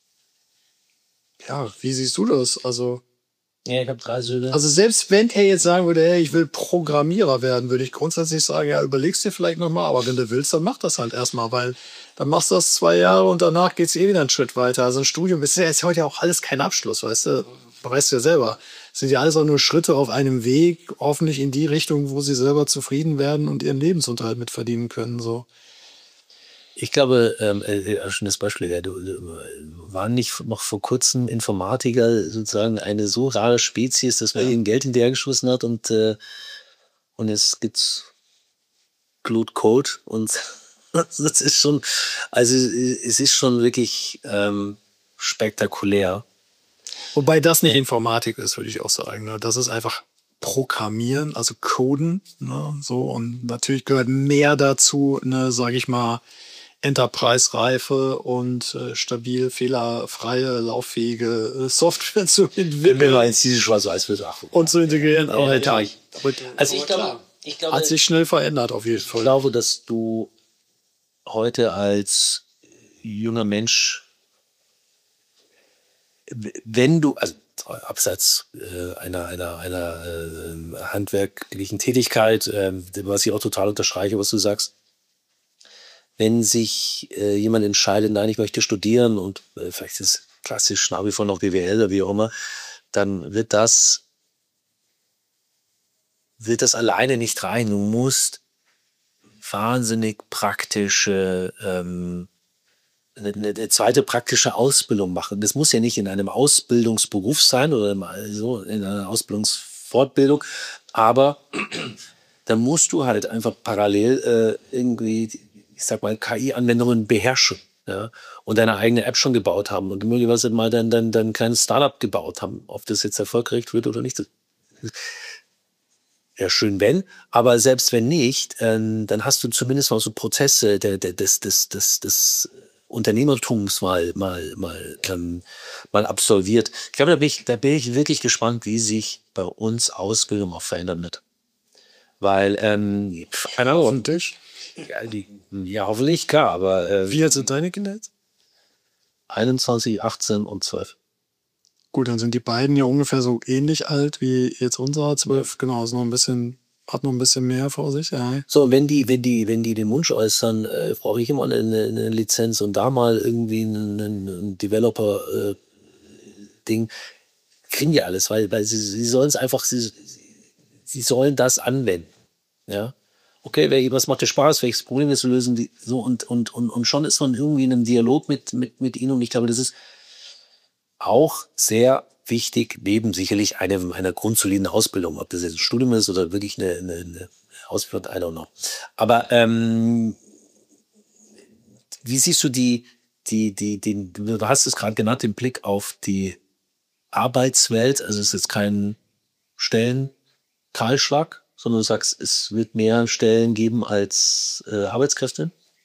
ja, wie siehst du das? Also Ja, ich habe drei Söhne. Also selbst wenn er jetzt sagen würde, hey, ich will Programmierer werden, würde ich grundsätzlich sagen, ja, überlegst dir vielleicht nochmal, aber wenn du willst, dann mach das halt erstmal, weil dann machst du das zwei Jahre und danach geht's eh wieder einen Schritt weiter. Also ein Studium ist ja jetzt heute auch alles kein Abschluss, weißt du, weißt du ja selber. sind ja alles auch nur Schritte auf einem Weg, hoffentlich in die Richtung, wo sie selber zufrieden werden und ihren Lebensunterhalt mitverdienen können. So. Ich glaube, ähm, äh, schönes Beispiel, ja, du, du, waren nicht noch vor kurzem Informatiker sozusagen eine so rare Spezies, dass man Ja. ihnen Geld hinterhergeschossen hat und, äh, und jetzt gibt's Glut Code und das ist schon, also es ist schon wirklich ähm, spektakulär. Wobei das nicht Informatik ist, würde ich auch sagen. Ne? Das ist einfach Programmieren, also Coden. Ne? So, und natürlich gehört mehr dazu, ne, sage ich mal, Enterprise-reife und äh, stabil, fehlerfreie, lauffähige äh, Software zu entwickeln. Wenn wir jetzt diese Schwarz-Weiß-Betrachtung und zu integrieren. Ja, aber ja, ja, ich- Also ich glaube, ich glaube, hat sich schnell verändert auf jeden ich Fall. glaube, dass du heute als junger Mensch, wenn du, also abseits äh, einer, einer, einer äh, handwerklichen Tätigkeit, äh, was ich auch total unterstreiche, was du sagst, wenn sich äh, jemand entscheidet, nein, ich möchte studieren und äh, vielleicht ist es klassisch nach wie vor noch B W L oder wie auch immer, dann wird das, wird das alleine nicht rein. Du musst wahnsinnig praktische, ähm, eine, eine zweite praktische Ausbildung machen. Das muss ja nicht in einem Ausbildungsberuf sein oder mal so in einer Ausbildungsfortbildung, aber dann musst du halt einfach parallel äh, irgendwie, ich sag mal, K I-Anwendungen beherrschen. Ja, und deine eigene App schon gebaut haben und möglicherweise mal dein, dein, dein kleines Startup gebaut haben. Ob das jetzt erfolgreich wird oder nicht, das ja, schön wenn, aber selbst wenn nicht, ähm, dann hast du zumindest mal so Prozesse der, der, des, des, des, des Unternehmertums mal, mal, mal, ähm, mal absolviert. Ich glaube, da bin ich, da bin ich wirklich gespannt, wie sich bei uns Ausbildung auch verändern wird. Weil, ähm, keine Ahnung, Und dich? ja, die, ja, hoffentlich, klar, aber äh, Wie alt sind deine Kinder jetzt? einundzwanzig, achtzehn und zwölf. Gut, dann sind die beiden ja ungefähr so ähnlich alt wie jetzt unser zwölf. Genau, ist noch ein bisschen, hat noch ein bisschen mehr vor sich. Ja. So, wenn die, wenn die, wenn die den Wunsch äußern, äh, brauche ich immer eine, eine Lizenz und da mal irgendwie ein, ein Developer-Ding, kriegen die alles, weil, weil sie, sie sollen es einfach, sie, sie sollen das anwenden. Ja. Okay, wer- was macht dir Spaß, welches Problem ist zu lösen, die, so und, und, und, und schon ist man irgendwie in einem Dialog mit, mit, mit ihnen und ich glaube, das ist auch sehr wichtig, neben sicherlich einem, einer grundsoliden Ausbildung, ob das jetzt ein Studium ist oder wirklich eine, eine, eine Ausbildung, I don't know. Aber ähm, wie siehst du die, die, die, den, du hast es gerade genannt, den Blick auf die Arbeitswelt, also es ist jetzt kein Stellenkahlschlag, sondern du sagst, es wird mehr Stellen geben als äh, Arbeitskräfte?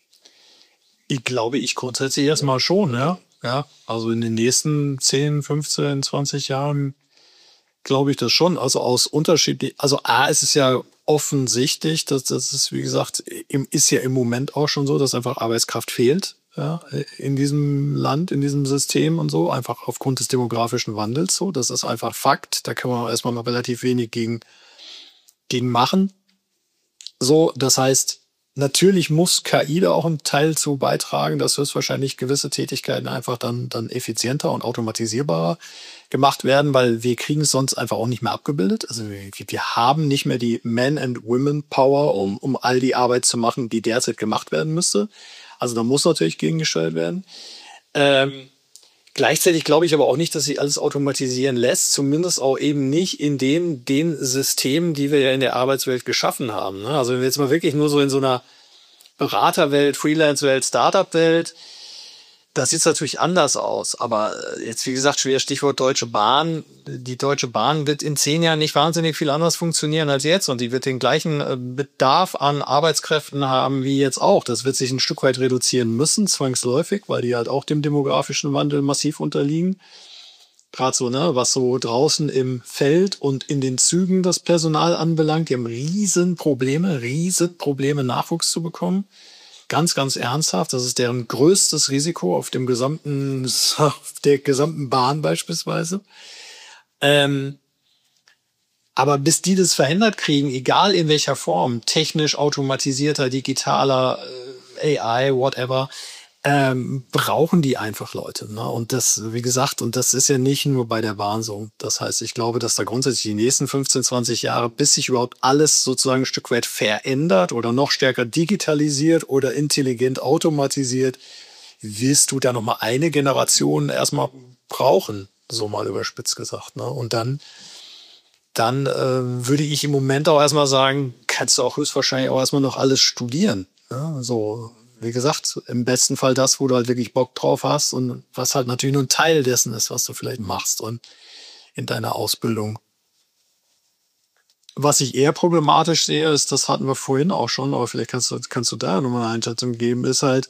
Ich glaube, ich grundsätzlich erstmal schon, ja. Ja, also in den nächsten zehn, fünfzehn, zwanzig Jahren glaube ich das schon. Also aus unterschiedlich, also A, ist es ja offensichtlich, dass das ist, wie gesagt, im, ist ja im Moment auch schon so, dass einfach Arbeitskraft fehlt, ja, in diesem Land, in diesem System und so, einfach aufgrund des demografischen Wandels so. Das ist einfach Fakt. Da kann man erstmal noch relativ wenig gegen, gegen machen. So, das heißt, natürlich muss K I da auch einen Teil zu beitragen, dass höchstwahrscheinlich gewisse Tätigkeiten einfach dann, dann effizienter und automatisierbarer gemacht werden, weil wir kriegen es sonst einfach auch nicht mehr abgebildet. Also wir, wir haben nicht mehr die Man- and Women-Power, um, um all die Arbeit zu machen, die derzeit gemacht werden müsste. Also da muss natürlich gegengesteuert werden. Ähm, Gleichzeitig glaube ich aber auch nicht, dass sich alles automatisieren lässt, zumindest auch eben nicht in dem, den Systemen, die wir ja in der Arbeitswelt geschaffen haben. Ne? Also wenn wir jetzt mal wirklich nur so in so einer Beraterwelt, Freelance-Welt, Startup-Welt, das sieht natürlich anders aus. Aber jetzt, wie gesagt, schwer Stichwort Deutsche Bahn. Die Deutsche Bahn wird in zehn Jahren nicht wahnsinnig viel anders funktionieren als jetzt. Und die wird den gleichen äh, Bedarf an Arbeitskräften haben wie jetzt auch. Das wird sich ein Stück weit reduzieren müssen, zwangsläufig, weil die halt auch dem demografischen Wandel massiv unterliegen. Gerade so, ne, was so draußen im Feld und in den Zügen das Personal anbelangt. Die haben riesen Probleme, riesen Probleme, Nachwuchs zu bekommen. Ganz, ganz ernsthaft. Das ist deren größtes Risiko auf dem gesamten, auf der gesamten Bahn beispielsweise. Ähm, aber bis die das verhindert kriegen, egal in welcher Form, technisch, automatisierter, digitaler, äh, A I, whatever, ähm, brauchen die einfach Leute. Ne? Und das, wie gesagt, und das ist ja nicht nur bei der Bahn so. Das heißt, ich glaube, dass da grundsätzlich die nächsten fünfzehn, zwanzig Jahre, bis sich überhaupt alles sozusagen ein Stück weit verändert oder noch stärker digitalisiert oder intelligent automatisiert, wirst du da nochmal eine Generation erstmal brauchen, so mal überspitzt gesagt. Ne? Und dann, dann äh, würde ich im Moment auch erstmal sagen, kannst du auch höchstwahrscheinlich auch erstmal noch alles studieren. Ne? So, wie gesagt, im besten Fall das, wo du halt wirklich Bock drauf hast und was halt natürlich nur ein Teil dessen ist, was du vielleicht machst und in deiner Ausbildung. Was ich eher problematisch sehe, ist, das hatten wir vorhin auch schon, aber vielleicht kannst du, kannst du da nochmal eine Einschätzung geben, ist halt,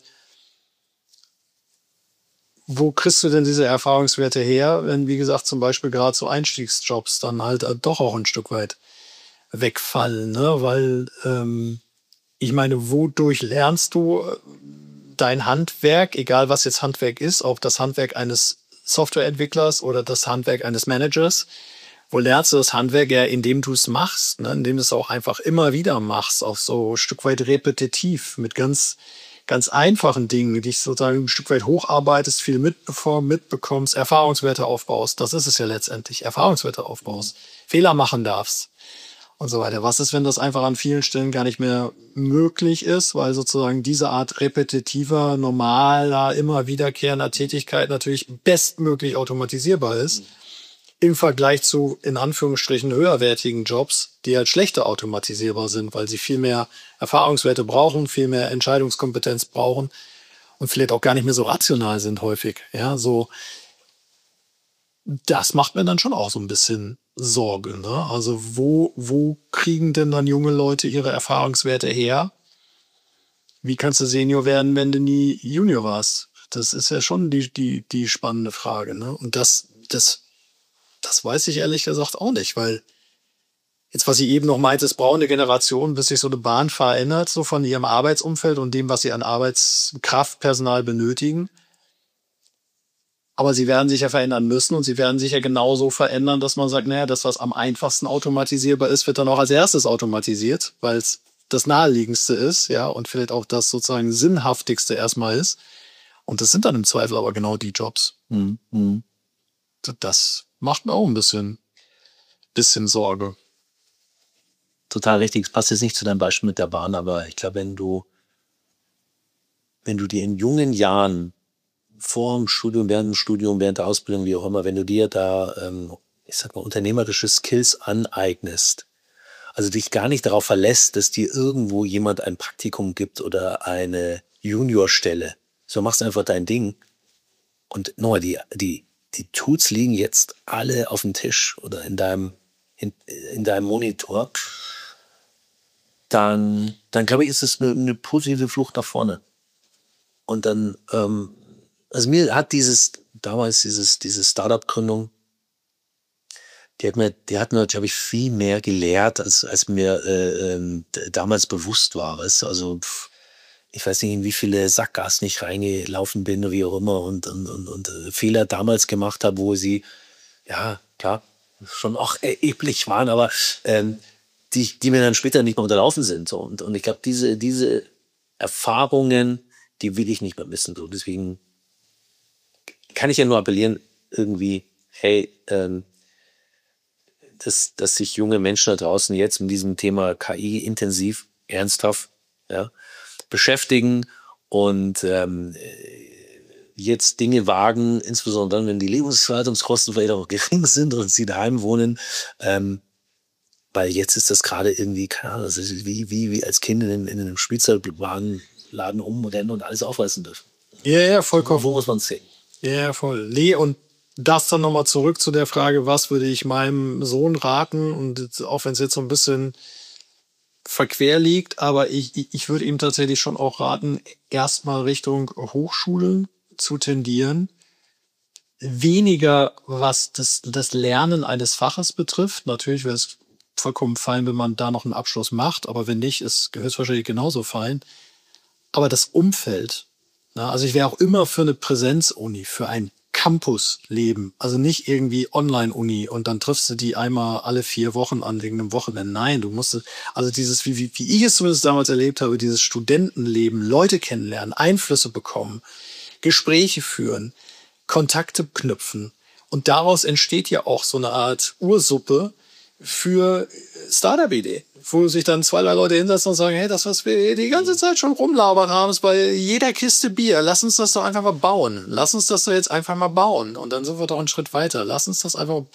wo kriegst du denn diese Erfahrungswerte her, wenn, wie gesagt, zum Beispiel gerade so Einstiegsjobs dann halt äh, doch auch ein Stück weit wegfallen, ne? Weil, ähm, ich meine, wodurch lernst du äh, dein Handwerk, egal was jetzt Handwerk ist, ob das Handwerk eines Softwareentwicklers oder das Handwerk eines Managers, wo lernst du das Handwerk ja, indem du es machst, ne? Indem du es auch einfach immer wieder machst, auch so ein Stück weit repetitiv, mit ganz, ganz einfachen Dingen, die dich sozusagen ein Stück weit hocharbeitest, viel mitbe- mitbekommst, Erfahrungswerte aufbaust. Das ist es ja letztendlich, Erfahrungswerte aufbaust, Fehler machen darfst und so weiter. Was ist, wenn das einfach an vielen Stellen gar nicht mehr möglich ist, weil sozusagen diese Art repetitiver, normaler, immer wiederkehrender Tätigkeit natürlich bestmöglich automatisierbar ist, im Vergleich zu, in Anführungsstrichen, höherwertigen Jobs, die halt schlechter automatisierbar sind, weil sie viel mehr Erfahrungswerte brauchen, viel mehr Entscheidungskompetenz brauchen und vielleicht auch gar nicht mehr so rational sind häufig. Ja, so, das macht mir dann schon auch so ein bisschen Sorge, ne? Also wo, wo kriegen denn dann junge Leute ihre Erfahrungswerte her? Wie kannst du Senior werden, wenn du nie Junior warst? Das ist ja schon die, die, die spannende Frage, ne? Und das, das, das weiß ich ehrlich gesagt auch nicht, weil jetzt, was ich eben noch meinte, es braucht eine Generation, bis sich so eine Bahn verändert, so von ihrem Arbeitsumfeld und dem, was sie an Arbeitskraftpersonal benötigen. Aber sie werden sich ja verändern müssen und sie werden sich ja genauso verändern, dass man sagt, naja, das, was am einfachsten automatisierbar ist, wird dann auch als erstes automatisiert, weil es das naheliegendste ist, ja, und vielleicht auch das sozusagen sinnhaftigste erstmal ist. Und das sind dann im Zweifel aber genau die Jobs. Mhm. Mhm. Das macht mir auch ein bisschen, bisschen Sorge. Total richtig. Es passt jetzt nicht zu deinem Beispiel mit der Bahn, aber ich glaube, wenn du, wenn du dir in jungen Jahren vor dem Studium, während dem Studium, während der Ausbildung, wie auch immer, wenn du dir da, ähm, ich sag mal, unternehmerische Skills aneignest, also dich gar nicht darauf verlässt, dass dir irgendwo jemand ein Praktikum gibt oder eine Juniorstelle. So machst du einfach dein Ding. Und nochmal, die, die, die Tools liegen jetzt alle auf dem Tisch oder in deinem, in, in deinem Monitor. Dann, dann glaube ich, ist es eine, eine positive Flucht nach vorne. Und dann, ähm, also mir hat dieses, damals dieses, diese Startup-Gründung, die hat mir, die hat mir, glaube ich, viel mehr gelehrt, als, als mir äh, ähm, d- damals bewusst war. Weißt du? Also pff, ich weiß nicht, in wie viele Sackgassen ich reingelaufen bin oder wie auch immer und, und, und, und äh, Fehler damals gemacht habe, wo sie, ja, klar, schon auch erheblich waren, aber ähm, die, die mir dann später nicht mehr unterlaufen sind. So. Und, und ich glaube, diese, diese Erfahrungen, die will ich nicht mehr missen. So. Deswegen kann ich ja nur appellieren, irgendwie, hey, ähm, dass, dass sich junge Menschen da draußen jetzt mit diesem Thema K I intensiv, ernsthaft, ja, beschäftigen und ähm, jetzt Dinge wagen, insbesondere dann, wenn die Lebenshaltungskosten vielleicht auch gering sind und sie daheim wohnen, ähm, weil jetzt ist das gerade irgendwie, keine Ahnung, das ist wie, wie, wie als Kind in, in einem Spielzeugladen umrennen und alles aufreißen dürfen. Ja, ja, vollkommen. Wo muss man sehen? Ja, voll. Nee, und das dann nochmal zurück zu der Frage, was würde ich meinem Sohn raten? Und jetzt, auch wenn es jetzt so ein bisschen verquer liegt, aber ich, ich ich würde ihm tatsächlich schon auch raten, erstmal Richtung Hochschule zu tendieren. Weniger, was das, das Lernen eines Faches betrifft. Natürlich wäre es vollkommen fein, wenn man da noch einen Abschluss macht, aber wenn nicht, ist höchstwahrscheinlich genauso fein. Aber das Umfeld, na, also ich wäre auch immer für eine Präsenzuni, für ein Campus-Leben. Also nicht irgendwie Online-Uni und dann triffst du die einmal alle vier Wochen an wegen einem Wochenende. Nein, du musst, also dieses, wie, wie, wie ich es zumindest damals erlebt habe, dieses Studentenleben, Leute kennenlernen, Einflüsse bekommen, Gespräche führen, Kontakte knüpfen. Und daraus entsteht ja auch so eine Art Ursuppe für Startup-Idee, wo sich dann zwei, drei Leute hinsetzen und sagen, hey, das, was wir die ganze Zeit schon rumlabern haben, ist bei jeder Kiste Bier. Lass uns das doch einfach mal bauen. Lass uns das doch jetzt einfach mal bauen. Und dann sind wir doch einen Schritt weiter. Lass uns das einfach,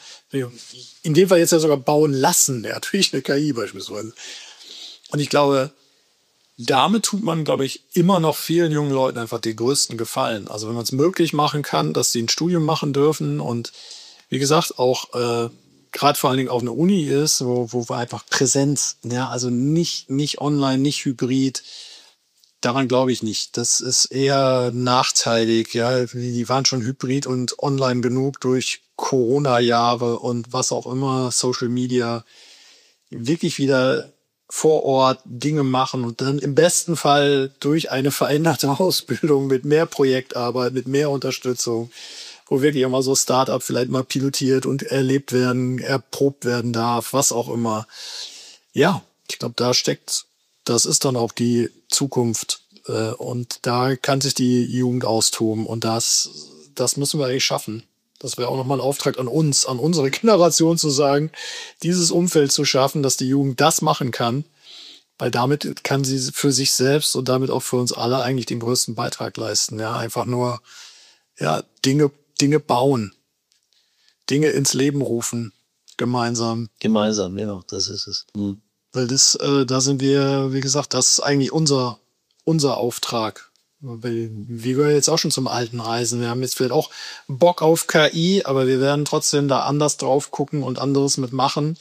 in dem Fall jetzt ja sogar bauen lassen. Ja, natürlich eine K I beispielsweise. Und ich glaube, damit tut man, glaube ich, immer noch vielen jungen Leuten einfach den größten Gefallen. Also wenn man es möglich machen kann, dass sie ein Studium machen dürfen und wie gesagt auch äh, gerade vor allen Dingen auf einer Uni ist, wo, wo wir einfach Präsenz, ja, also nicht, nicht online, nicht hybrid, daran glaube ich nicht. Das ist eher nachteilig, ja, die waren schon hybrid und online genug durch Corona-Jahre und was auch immer, Social Media, wirklich wieder vor Ort Dinge machen und dann im besten Fall durch eine veränderte Ausbildung mit mehr Projektarbeit, mit mehr Unterstützung, wo wirklich immer so Start-up vielleicht mal pilotiert und erlebt werden, erprobt werden darf, was auch immer. Ja, ich glaube, da steckt, das ist dann auch die Zukunft äh, und da kann sich die Jugend austoben und das, das müssen wir eigentlich schaffen. Das wäre auch nochmal ein Auftrag an uns, an unsere Generation zu sagen, dieses Umfeld zu schaffen, dass die Jugend das machen kann, weil damit kann sie für sich selbst und damit auch für uns alle eigentlich den größten Beitrag leisten. Ja, einfach nur ja, Dinge, Dinge bauen, Dinge ins Leben rufen, gemeinsam. Gemeinsam, ja, das ist es. Mhm. Weil das, äh, da sind wir, wie gesagt, das ist eigentlich unser, unser Auftrag. Weil wir gehören jetzt auch schon zum alten Reisen. Wir haben jetzt vielleicht auch Bock auf K I, aber wir werden trotzdem da anders drauf gucken und anderes mitmachen.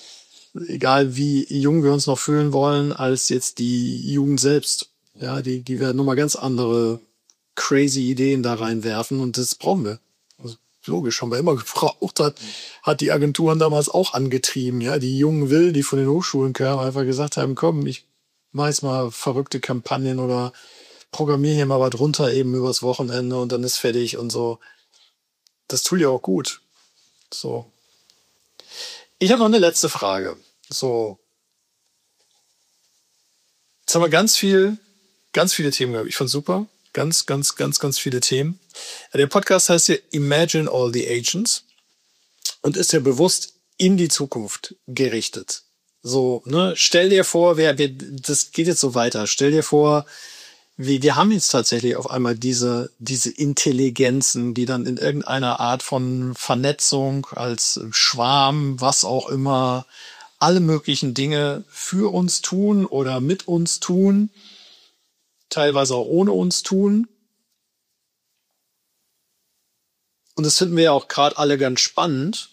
Egal wie jung wir uns noch fühlen wollen, als jetzt die Jugend selbst. Ja, die, die werden nochmal ganz andere crazy Ideen da reinwerfen und das brauchen wir. Also, logisch, haben wir immer gebraucht, hat, hat die Agenturen damals auch angetrieben. Ja, die jungen Willen, die von den Hochschulen kamen, einfach gesagt haben, komm, ich mach jetzt mal verrückte Kampagnen oder programmiere hier mal was runter eben übers Wochenende und dann ist fertig und so. Das tut ja auch gut. So. Ich habe noch eine letzte Frage. So. Jetzt haben wir ganz viel, ganz viele Themen gehabt. Ich fand's super. Ganz, ganz, ganz, ganz viele Themen. Der Podcast heißt ja Imagine All the Agents und ist ja bewusst in die Zukunft gerichtet. So, ne, stell dir vor, wer, wer, das geht jetzt so weiter. Stell dir vor, Wir, wir haben jetzt tatsächlich auf einmal diese, diese Intelligenzen, die dann in irgendeiner Art von Vernetzung als Schwarm, was auch immer, alle möglichen Dinge für uns tun oder mit uns tun, teilweise auch ohne uns tun. Und das finden wir ja auch gerade alle ganz spannend.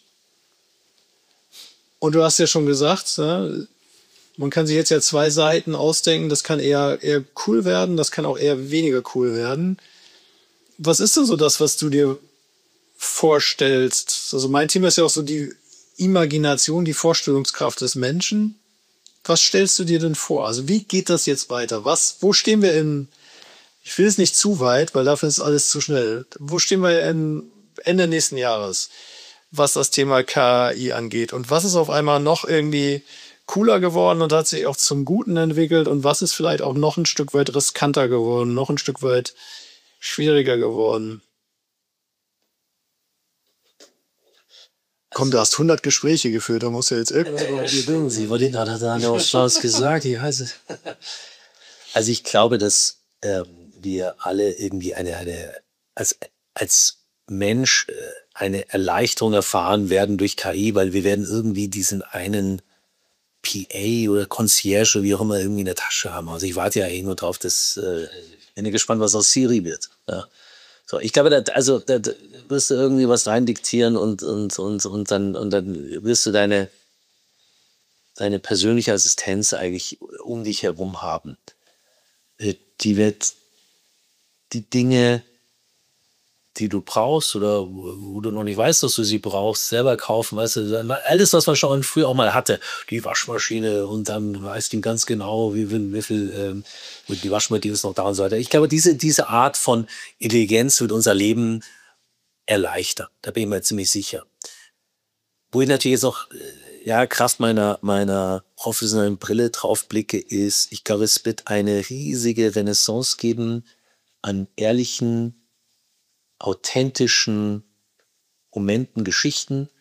Und du hast ja schon gesagt, ne, man kann sich jetzt ja zwei Seiten ausdenken. Das kann eher, eher cool werden, das kann auch eher weniger cool werden. Was ist denn so das, was du dir vorstellst? Also mein Thema ist ja auch so die Imagination, die Vorstellungskraft des Menschen. Was stellst du dir denn vor? Also wie geht das jetzt weiter? Was, wo stehen wir in, ich will es nicht zu weit, weil dafür ist alles zu schnell. Wo stehen wir in Ende nächsten Jahres, was das Thema K I angeht? Und was ist auf einmal noch irgendwie cooler geworden und hat sich auch zum Guten entwickelt und was ist vielleicht auch noch ein Stück weit riskanter geworden, noch ein Stück weit schwieriger geworden? Komm, du hast hundert Gespräche geführt, da muss ja jetzt irgendwas... Sie wollte da da noch was Schlaues gesagt. Ich heiße. Also ich glaube, dass ähm, wir alle irgendwie eine, eine als, als Mensch äh, eine Erleichterung erfahren werden durch K I, weil wir werden irgendwie diesen einen P A oder Concierge, wie auch immer, irgendwie in der Tasche haben. Also ich warte ja eh nur drauf, dass äh, ich bin gespannt, was aus Siri wird. Ja. So, ich glaube, da, also da, da wirst du irgendwie was rein diktieren und, und, und, und, dann, und dann wirst du deine, deine persönliche Assistenz eigentlich um dich herum haben. Die wird die Dinge, die du brauchst oder wo, wo du noch nicht weißt, dass du sie brauchst, selber kaufen, weißt du, alles, was man schon früher auch mal hatte, die Waschmaschine und dann weißt du ganz genau, wie viel, wie viel ähm, die Waschmaschine ist noch da und so weiter. Ich glaube, diese, diese Art von Intelligenz wird unser Leben erleichtern. Da bin ich mir ziemlich sicher. Wo ich natürlich jetzt noch, äh, ja, Kraft meiner, meiner professionellen Brille drauf blicke, ist, ich glaube, es wird eine riesige Renaissance geben an ehrlichen, authentischen Momenten, Geschichten,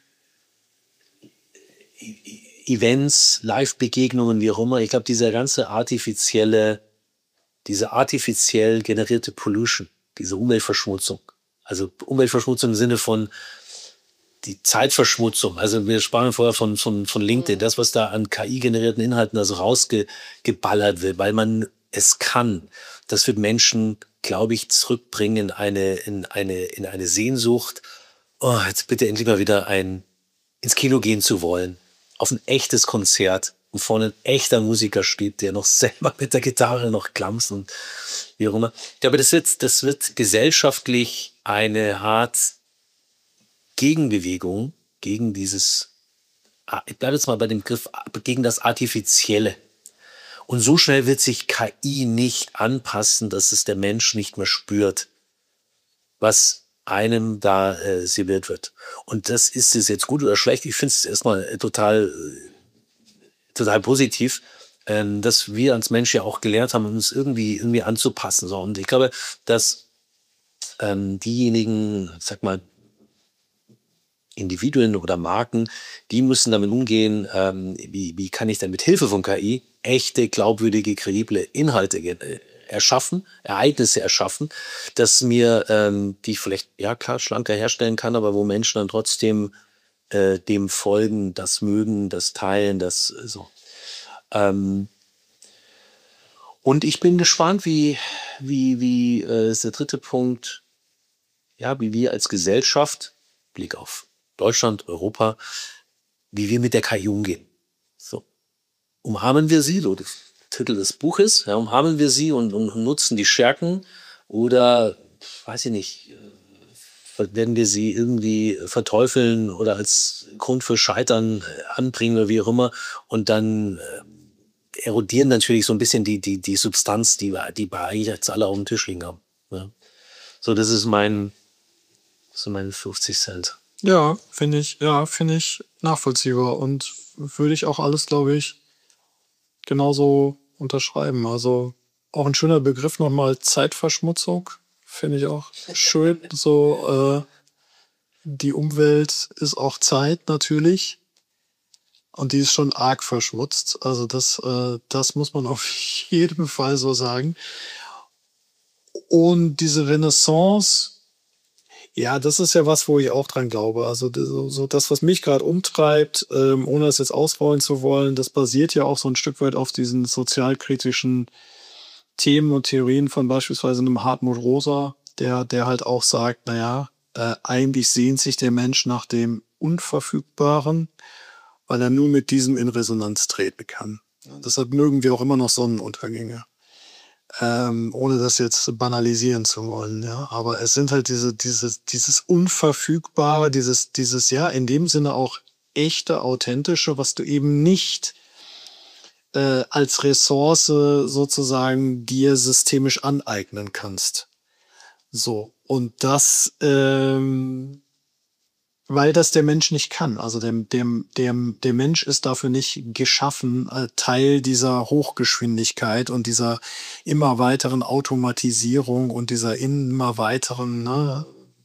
Events, Live-Begegnungen, wie auch immer. Ich glaube, diese ganze artifizielle, diese artifiziell generierte Pollution, diese Umweltverschmutzung, also Umweltverschmutzung im Sinne von die Zeitverschmutzung. Also wir sprachen vorher von, von, von LinkedIn, das, was da an K I-generierten Inhalten also rausgeballert wird, weil man es kann. Das wird Menschen, glaube ich, zurückbringen in eine, in eine, in eine Sehnsucht. Oh, jetzt bitte endlich mal wieder ein, ins Kino gehen zu wollen, auf ein echtes Konzert, wo vorne ein echter Musiker steht, der noch selber mit der Gitarre noch klampft und wie auch immer. Ich glaube, das wird, das wird gesellschaftlich eine Art Gegenbewegung gegen dieses, ich bleibe jetzt mal bei dem Begriff, gegen das Artifizielle. Und so schnell wird sich K I nicht anpassen, dass es der Mensch nicht mehr spürt, was einem da äh, serviert wird. Und das ist es jetzt gut oder schlecht. Ich finde es erstmal äh, total, äh, total positiv, äh, dass wir als Mensch ja auch gelernt haben, uns irgendwie, irgendwie anzupassen. So. Und ich glaube, dass ähm, diejenigen, sag mal, Individuen oder Marken, die müssen damit umgehen, ähm, wie, wie kann ich denn mit Hilfe von K I echte, glaubwürdige, kredible Inhalte äh, erschaffen, Ereignisse erschaffen, dass mir, ähm, die ich vielleicht, ja klar, schlanker herstellen kann, aber wo Menschen dann trotzdem äh, dem folgen, das mögen, das teilen, das äh, so. Ähm, und ich bin gespannt, wie, wie, wie äh, ist der dritte Punkt, ja, wie wir als Gesellschaft, Blick auf Deutschland, Europa, wie wir mit der K I umgehen. So. Umarmen wir sie, so der Titel des Buches, ja, umarmen wir sie und, und nutzen die Stärken oder, weiß ich nicht, werden wir sie irgendwie verteufeln oder als Grund für Scheitern anbringen oder wie auch immer und dann äh, erodieren natürlich so ein bisschen die, die, die Substanz, die wir, die wir eigentlich jetzt alle auf dem Tisch liegen haben. Ja. So, das ist mein, das sind meine fünfzig Cent. Ja, finde ich, ja, finde ich nachvollziehbar und würde ich auch alles, glaube ich, genauso unterschreiben. Also auch ein schöner Begriff nochmal Zeitverschmutzung, finde ich auch schön. So, äh, die Umwelt ist auch Zeit natürlich und die ist schon arg verschmutzt. Also das, äh, das muss man auf jeden Fall so sagen. Und diese Renaissance, ja, das ist ja was, wo ich auch dran glaube. Also so, so das, was mich gerade umtreibt, ähm, ohne das jetzt ausrollen zu wollen, das basiert ja auch so ein Stück weit auf diesen sozialkritischen Themen und Theorien von beispielsweise einem Hartmut Rosa, der, der halt auch sagt, naja, äh, eigentlich sehnt sich der Mensch nach dem Unverfügbaren, weil er nur mit diesem in Resonanz treten kann. Ja, deshalb mögen wir auch immer noch Sonnenuntergänge. Ähm, ohne das jetzt banalisieren zu wollen, ja. Aber es sind halt diese, dieses, dieses Unverfügbare, dieses, dieses, ja, in dem Sinne auch echte, authentische, was du eben nicht äh, als Ressource sozusagen dir systemisch aneignen kannst. So. Und das, ähm, weil das der Mensch nicht kann. Also der, der, der, der Mensch ist dafür nicht geschaffen, äh, Teil dieser Hochgeschwindigkeit und dieser immer weiteren Automatisierung und dieser immer weiteren ne,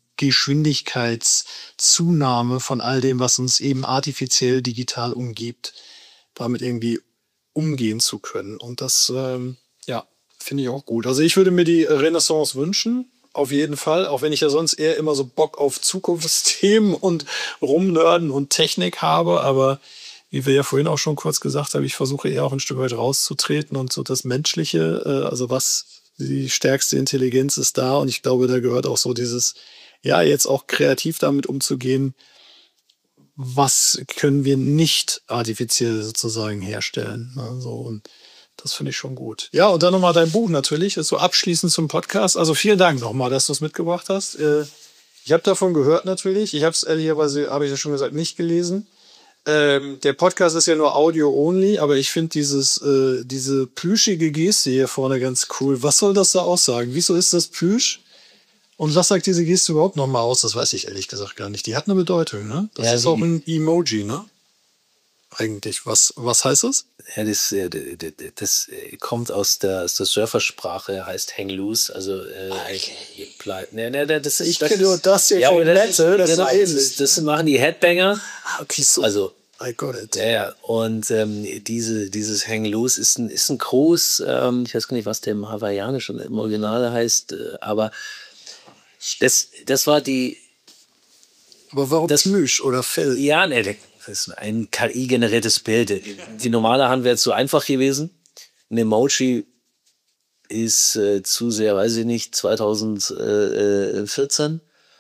Geschwindigkeitszunahme von all dem, was uns eben artifiziell digital umgibt, damit irgendwie umgehen zu können. Und das, ähm, ja, finde ich auch gut. Also ich würde mir die Renaissance wünschen. Auf jeden Fall, auch wenn ich ja sonst eher immer so Bock auf Zukunftsthemen und Rumnörden und Technik habe, aber wie wir ja vorhin auch schon kurz gesagt haben, ich versuche eher auch ein Stück weit rauszutreten und so das Menschliche, äh, also was die stärkste Intelligenz ist da und ich glaube, da gehört auch so dieses, ja, jetzt auch kreativ damit umzugehen, was können wir nicht artifiziell sozusagen herstellen. Ne? So, und das finde ich schon gut. Ja, und dann nochmal dein Buch natürlich, ist so abschließend zum Podcast. Also vielen Dank nochmal, dass du es mitgebracht hast. Ich habe davon gehört natürlich. Ich habe es ehrlicherweise, habe ich ja schon gesagt, nicht gelesen. Ähm, der Podcast ist ja nur Audio-only, aber ich finde dieses, äh, diese plüschige Geste hier vorne ganz cool. Was soll das da aussagen? Wieso ist das Plüsch? Und was sagt diese Geste überhaupt nochmal aus? Das weiß ich ehrlich gesagt gar nicht. Die hat eine Bedeutung, ne? Das Ja, ist die- auch ein Emoji, ne? Eigentlich. Was, was heißt das? Ja, das, äh, d- d- d- das äh, kommt aus der, aus der Surfersprache, heißt hang loose, also äh, bleib, ne, ne, ne, das, Ich das kenne nur das hier ja, von aber das, Metal, das ist genau, ähnlich. das, das machen die Headbanger, Ah, okay, so. also I got it. ja, ja. Und ähm, diese, dieses Hang Loose ist ein, ist ein Gruß, ähm, ich weiß gar nicht, was der im Hawaiianischen im Original heißt, äh, aber das, das war die, Aber warum Das- Plüsch oder Fell? ja, ne, das ist ein K I-generiertes Bild. Die normale Hand wäre zu einfach gewesen. Ein Emoji ist äh, zu sehr, weiß ich nicht, zweitausendvierzehn.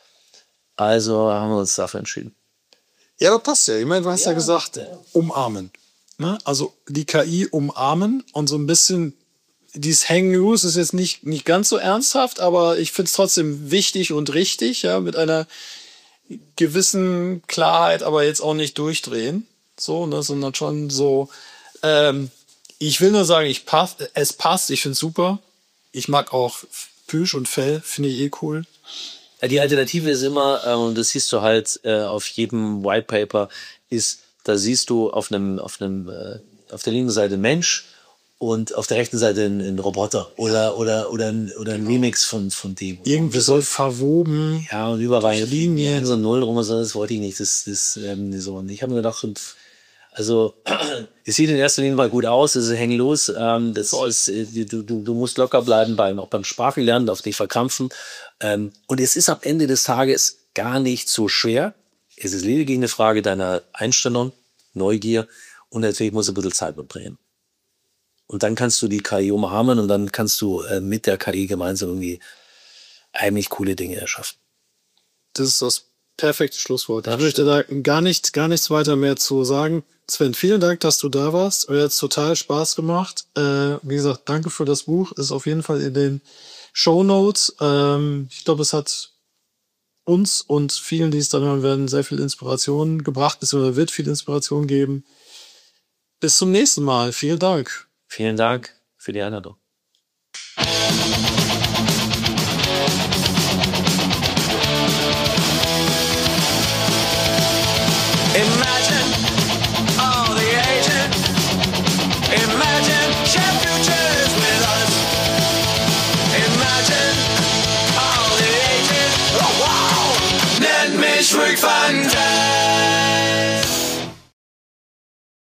Also haben wir uns dafür entschieden. Ja, aber passt ja. Ich meine, du hast ja, gesagt, umarmen. Ne? Also die K I umarmen und so ein bisschen dieses Hang Loose ist jetzt nicht, nicht ganz so ernsthaft, aber ich finde es trotzdem wichtig und richtig, ja, mit einer gewissen Klarheit, aber jetzt auch nicht durchdrehen. So, ne, sondern schon so. Ähm, ich will nur sagen, ich pass, es passt, ich finde es super. Ich mag auch Plüsch und Fell, finde ich eh cool. Ja, die Alternative ist immer, äh, und das siehst du halt äh, auf jedem White Paper, ist, da siehst du auf einem, auf einem, äh, auf der linken Seite einen Mensch und auf der rechten Seite einen, einen Roboter oder oder oder ein, oder ein Remix von von dem. Irgendwie soll verwoben. Ja, und überall Linien. so ein Null rum, und so, das wollte ich nicht. Das, das, ähm, so. Und ich habe mir gedacht, und, also, es sieht in erster Linie mal gut aus, es ist hängen los. Ähm, das ist, äh, du, du, du musst locker bleiben, beim, auch beim Sprachenlernen, darfst nicht verkrampfen. Ähm, und es ist am Ende des Tages gar nicht so schwer. Es ist lediglich eine Frage deiner Einstellung, Neugier und natürlich muss ein bisschen Zeit mitbringen. Und dann kannst du die K I umarmen und dann kannst du äh, mit der K I gemeinsam irgendwie eigentlich coole Dinge erschaffen. Das ist das perfekte Schlusswort. Ich möchte da gar nichts, gar nichts weiter mehr zu sagen. Sven, vielen Dank, dass du da warst. Mir hat's total Spaß gemacht. Äh, wie gesagt, danke für das Buch. Ist auf jeden Fall in den Shownotes. Ähm, ich glaube, es hat uns und vielen, die es dann hören werden, sehr viel Inspiration gebracht. Es wird viel Inspiration geben. Bis zum nächsten Mal. Vielen Dank. Vielen Dank für die Einladung.